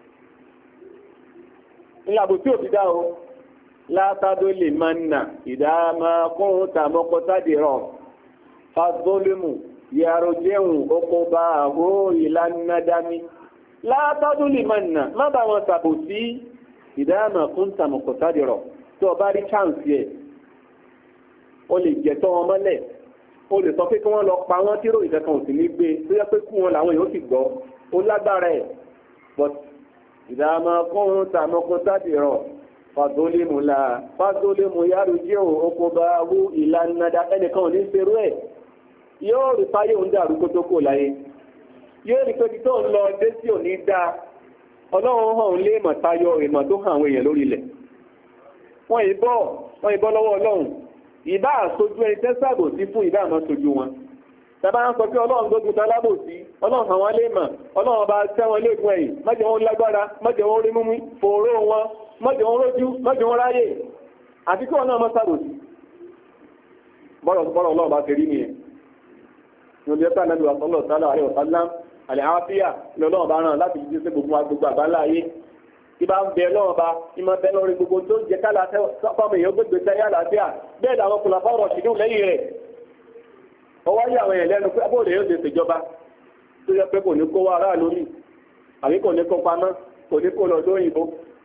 ńlábòsí ò fi dá o látàdó lè máa nà ìdámá kún tàmọ́kọ́ sádìrọ̀ fàzólímù yàrá jẹun oko bá àhó ìlànà dámi látàdó lè máa nà má bá wọn tàbò sí ìdámá kún tàmọ́kọ́ sádìrọ̀ tó bá rí chance yẹ o lè jẹ̀tọ́ wọn mọ́lẹ̀ o lè sọ pé kí wọ́n lọ pa wọ́n tí ròyìn kankan ò sì ní gbé tó yẹ pé kú wọn làwọn èèyàn sì gbọ́ ó lágbára ẹ̀ but ìdámá kún tàmọ́kọ́ sádìrọ̀ fàdólímù yàrù jẹ́ òkú bá wú ìlànà ẹnìkan ò ní ṣerú ẹ̀ yóò rí fáyé ń dàrú kó tó kò láyé yóò rí pé tó ń lọ dé sí ò ní dá ọlọ́run hàn lé ìmọ̀ tayọ ìmọ̀ tó hàn àwọn èèyàn lórí ilẹ̀ wọ́n ìbọ́ lọ́wọ́ ọlọ́run ìbá àsojú ẹni tẹ́sàbò sí fún ìbá àmọ́ sojú wọn tàbá ń sọ pé ọlọ́run gbógun talábòsí ọlọ́run àwọn lè mọ̀ ọlọ́run bá tẹ́wọn léegun ẹ̀yìn mọ́jẹ̀ wọn lágbára mọ́jẹ̀ wọn rí múmú fòró wọn mọ́jẹ̀ wọn rójú mọ́jẹ̀ wọn ráyè àti kí wọn náà mọ́ sàbòsí bọ́rọ̀ ọlọ́run bá tẹ̀rí nìyẹn ní ọjọ́ pé ànábì sallallahu alaihi wasallam àlẹ́ àáfíà ní ọlọ́run bá rán láti jí sí gbogbo àgbàlá ayé ìbá ń bẹ lọ́wọ́ bá ìmọ̀ bẹ lórí gbogbo tó jẹ́ ká láti fọ́ọ̀mù èèyàn gbégbé sẹ́yà àlàáfíà bẹ́ẹ̀ làwọn kùlà fọ́ọ̀rọ̀ ṣìdú lẹ́yìn rẹ̀ ọwọ́ yà àwọn èèyàn lẹ́nu pé abóòlè yóò ṣe ṣèjọba tó yẹ pé kò ní kó wá aráàlú mi àbí kò ní kó pamọ́ kò ní kó lọ lóyìnbó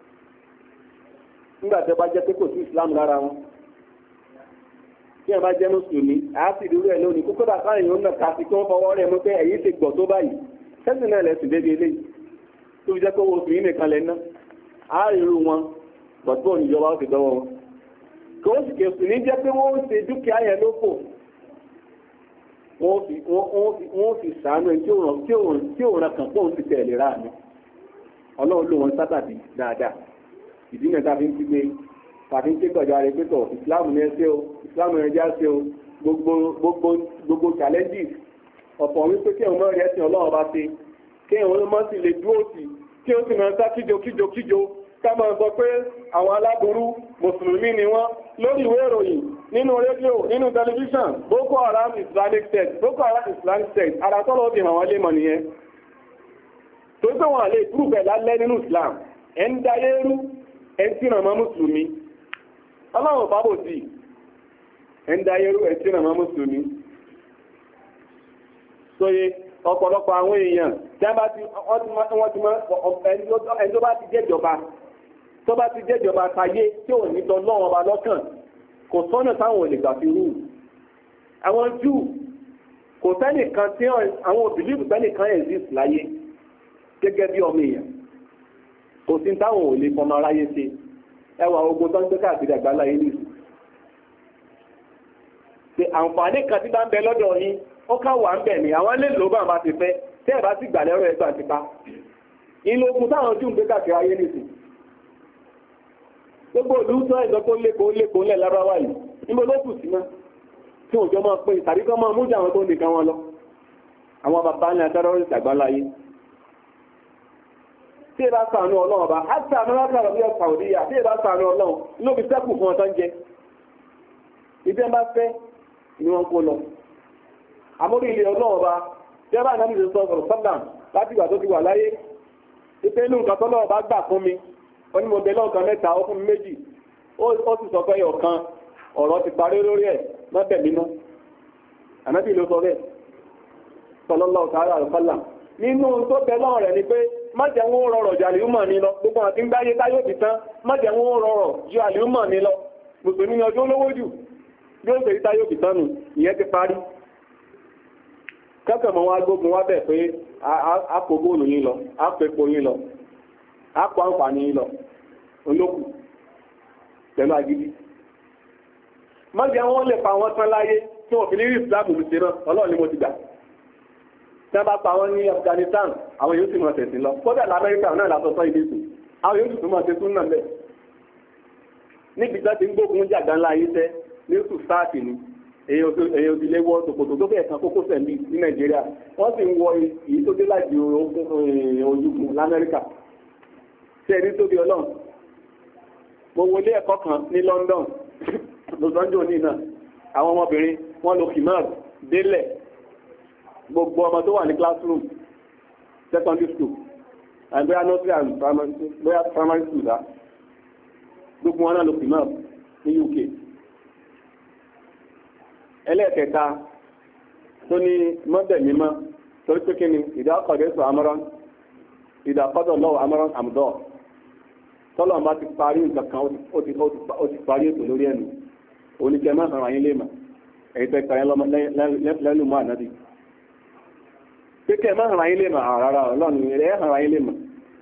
nígbà tó bá jẹ́ pé kò sí Islam lára wọn tí ẹ bá jẹ́ mùsùlùmí àásì ìdúró ẹ̀ lónìí kókó bá káyìn yóò nà káàsì kí wọ́n fọwọ́ rẹ̀ mú pé ẹ̀yìn ti gbọ̀ tó báyìí sẹ́sìn náà lẹ́sìn débi eléyìí tó fi jẹ́ pé oṣù yìí nìkan lẹ́ ná àárírù wọn bọ̀tún òníjọba ó ti dọ́wọ́ wọn kò ó sì kèsì ní jẹ́ pé wọ́n ń ṣe dúkìá yẹn lófò wọ́n fi sàánú ẹ̀ tí ò ràn kàn pọ̀ ń ti tẹ̀lé rà mí ọlọ́run ló wọn sábàbí dáadáa ìdí náà tàbí ń gbé tàbí ń ké kọjá rẹ pé tọ̀ ìsìláàmù ní ẹsẹ̀ o ìsìláàmù ní ẹjá ṣe o gbogbo challenges ọ̀pọ̀ wípé kí ẹ̀wọ̀n rẹ̀ ẹ̀sìn ọlọ́run bá ṣe kí ẹ̀wọ̀n mọ́ sí lè dúró sí kí ó sì máa sá kíjo ká máa sọ pé àwọn aláburú mùsùlùmí ni wọ́n lórí ìwé ìròyìn nínú rédíò nínú tẹlifíṣàn Boko Haram Islamic State ara tọ́lọ́ fi hàn wọ́n lé mọ̀ nìyẹn tó gbé wọn àlè ìpúrùbẹ̀ lálẹ́ nínú Islam ẹ̀ ń dayé rú ẹ̀ ń tìràn mọ́ mùsùlùmí ọlọ́run bábò sí ẹ̀ ń dayé rú ẹ̀ ń tìràn mọ́ mùsùlùmí sóye ọ̀pọ̀lọpọ̀ àwọn èèyàn tí ẹni tó bá ti jẹ́jọba tó bá ti jẹ́jọba tayé tí ò ní tọ́lọ́run ọba lọ́kàn kò sọ́nà táwọn olè gbà fi rú àwọn Júù kò sẹ́nìkan tí àwọn òbílíìfù sẹ́nìkan exist láyé gẹ́gẹ́ bí ọmọ èèyàn kò sí táwọn ò lè fọmọ aráyé ṣe ẹwà ogun tó ń gbé káàkiri àgbáláyé nìyí ṣe àǹfààní kan tí bá ń bẹ lọ́dọ̀ yín ó ká wà ń bẹ̀ ní àwọn lè lò bá máa ti fẹ́ tẹ́ ẹ̀ bá sì gbà lẹ́rọ ẹgbà ti pa inú ogun táwọn Júù ń gbé káàkiri ayé nìyí gbogbo ìlú tó ẹ̀dọ́ kó lékòó lẹ̀ lábáwá yìí níbo ló kù sí mọ́ tí òjò máa pé tàbí kọ́ máa mújà àwọn tó nìkan wọn lọ àwọn bàbá ní atẹ́rọ́rìsì àgbáláyé tí ẹ bá ṣàánú ọlọ́run ọba àti àmọ́lákà rẹ̀ bí ọ̀sà òdíyà tí ẹ bá ṣàánú ọlọ́run ló fi sẹ́kù fún ọtọ́ ń jẹ ìdí ẹ bá fẹ́ ni wọ́n kó lọ àmórí ilé ọlọ́run ọba tí ẹ bá náà nílùú sọ̀rọ̀ sọ́dà láti ìgbà tó ti wà láyé ìpé inú nǹkan tọ́lọ́run bá gbà fún mi wọ́n ní mo bẹ lọ́ọ̀kan mẹ́ta ó fún mi méjì ó sì sọ pé ọ̀kan ọ̀rọ̀ ti parí lórí ẹ̀ lọ́bẹ̀ mímọ́ ànábì ló sọ bẹ́ẹ̀ sallallahu ta'ala alaihi wasallam nínú tó bẹ lọ́rọ̀ rẹ̀ ni pé má jẹ́ wọ́n rọrọ̀ ju àlìúmọ̀ ní lọ gbogbo àti ń gbáyé táyé òbí tán má jẹ́ wọ́n rọrọ̀ ju àlìúmọ̀ ní lọ mùsùlùmí ni ọjọ́ olówó jù bí ó ṣe rí táyé òbí tán nù ìyẹn ti parí kẹ́kọ̀ọ́ wọn agbógun wá bẹ̀ pé a kò bóòlù yín lọ a kò epo yín lọ a kò àǹfààní yín lọ olókù pẹ̀lú agídí má jẹ́ wọ́n lè pa wọn tán láyé tí wọ́n fi ní rí ìsìláàmù lù sí náà ọlọ́run ni mo ti gbà tí wọ́n bá pa wọ́n ní Afghanistan àwọn yóò sì mọ̀ tẹ̀sí lọ kódà lamẹ́ríkà náà lásọ̀tọ̀ ìdí sùn àwọn yóò sì tún mọ̀ tẹ̀sí náà bẹ́ẹ̀ níbi tí wọ́n ti ń gbógun jàgbá ńlá yìí tẹ́ ní sùsáàtì ni èyí ò ti lè wọ ṣòkòtò tó bẹ̀ẹ̀ kan kókó sẹ̀mí ní Nàìjíríà wọ́n sì ń wọ èyí tó dé láti ojúgun lamẹ́ríkà tí ẹni tó di ọlọ́run mo wọlé ẹ̀kọ́ kan ní London lọ́sọ́njọ́ ní náà àwọn ọmọbìnrin wọ́n lo khimar délẹ̀ gbogbo ọmọ tó wà ní classroom secondary school and bóyá nursery and primary school dá gbogbo wọn náà lo khimar ní UK ẹlẹ́ẹ̀kẹta tó ní mọ́bẹ̀ mímọ́ torí pé kí ni ìdákọ̀dẹ́sọ amọ́rán ìdákọ̀dọ̀ lọ́wọ́ amọ́rán àmúdọ́ tọ́lọ̀ bá ti parí nǹkan kan ó ti parí ètò lórí ẹnu oníkẹ́ máa hàn ayín lè mà èyí tẹ́ ìpàyẹ́ lẹ́nu mọ́ ànábì pé kẹ́ máa hàn ayín lè mà rárá ọlọ́run rẹ̀ hàn ayín lè mà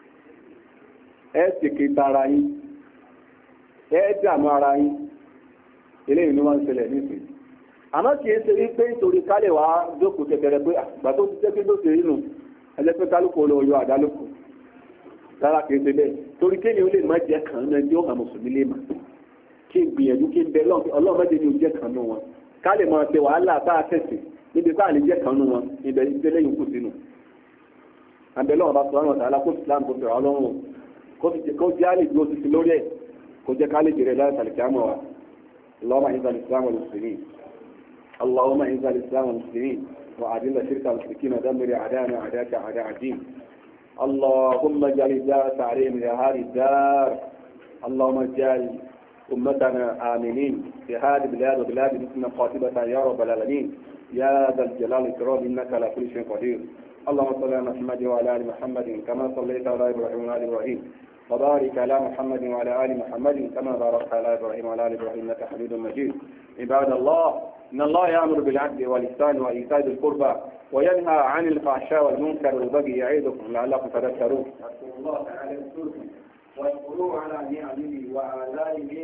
ẹ sì kéta ara yín ẹ dààmú ara yín eléyìí ni wọ́n ń ṣẹlẹ̀ nísìnyí àmọ́ kìí ṣe wípé nítorí kálẹ̀ wá jókòó tẹ̀tẹ̀rẹ̀ pé àgbà tó ti jẹ́ pé lóṣè nínú ẹjẹ́ pé kálukú olóyọ àdálùkù rárá kìí ṣe bẹ́ẹ̀ torí kéèyàn ó lè má jẹ́ kàn náà tí ó hàn mùsùlùmí lè mà kí n gbìyànjú kí n bẹ ọlọ́run mẹ́jẹ ni ó jẹ́ kàn nù wọn ká lè máa ṣe wàhálà bá a tẹ̀sí níbi bá a lè jẹ́ kàn nù wọn ibẹ̀ ìgbélé yòókù sínú. àbẹ̀lọ́run bá sọ̀rọ̀ ọ̀tà alákòóso Islam kò fẹ̀rẹ̀ ọlọ́run kó jẹ́ àlè dúró títí lórí ẹ̀ kó jẹ́ ká lè jèrè láti tàlẹ̀kẹ́ àmọ́ wa اللهم اعز الاسلام والمسلمين اللهم اعز الاسلام والمسلمين واذل الشرك والمشركين ودمر اعداءنا اعداءك اعداء الدين اللهم اجعل الدار عليهم لأهل الدار. اللهم اجعل أمتنا آمنين في هذه البلاد وبلاد المسلمين قاطبة يا رب العالمين يا ذا الجلال والإكرام إنك على كل شيء قدير. اللهم صل على محمد وعلى آل محمد كما صليت على إبراهيم وعلى آل إبراهيم وبارك على محمد وعلى آل محمد كما باركت على إبراهيم وعلى آل إبراهيم إنك حميد مجيد. عباد الله إن الله يأمر بالعدل والإحسان وإيتاء ذي القربى وينهى عن الفحشاء والمنكر والبغي يعظكم لعلكم تذكرون. أذكروا الله تعالى يذكركم واشكروه على نعمه وآلائه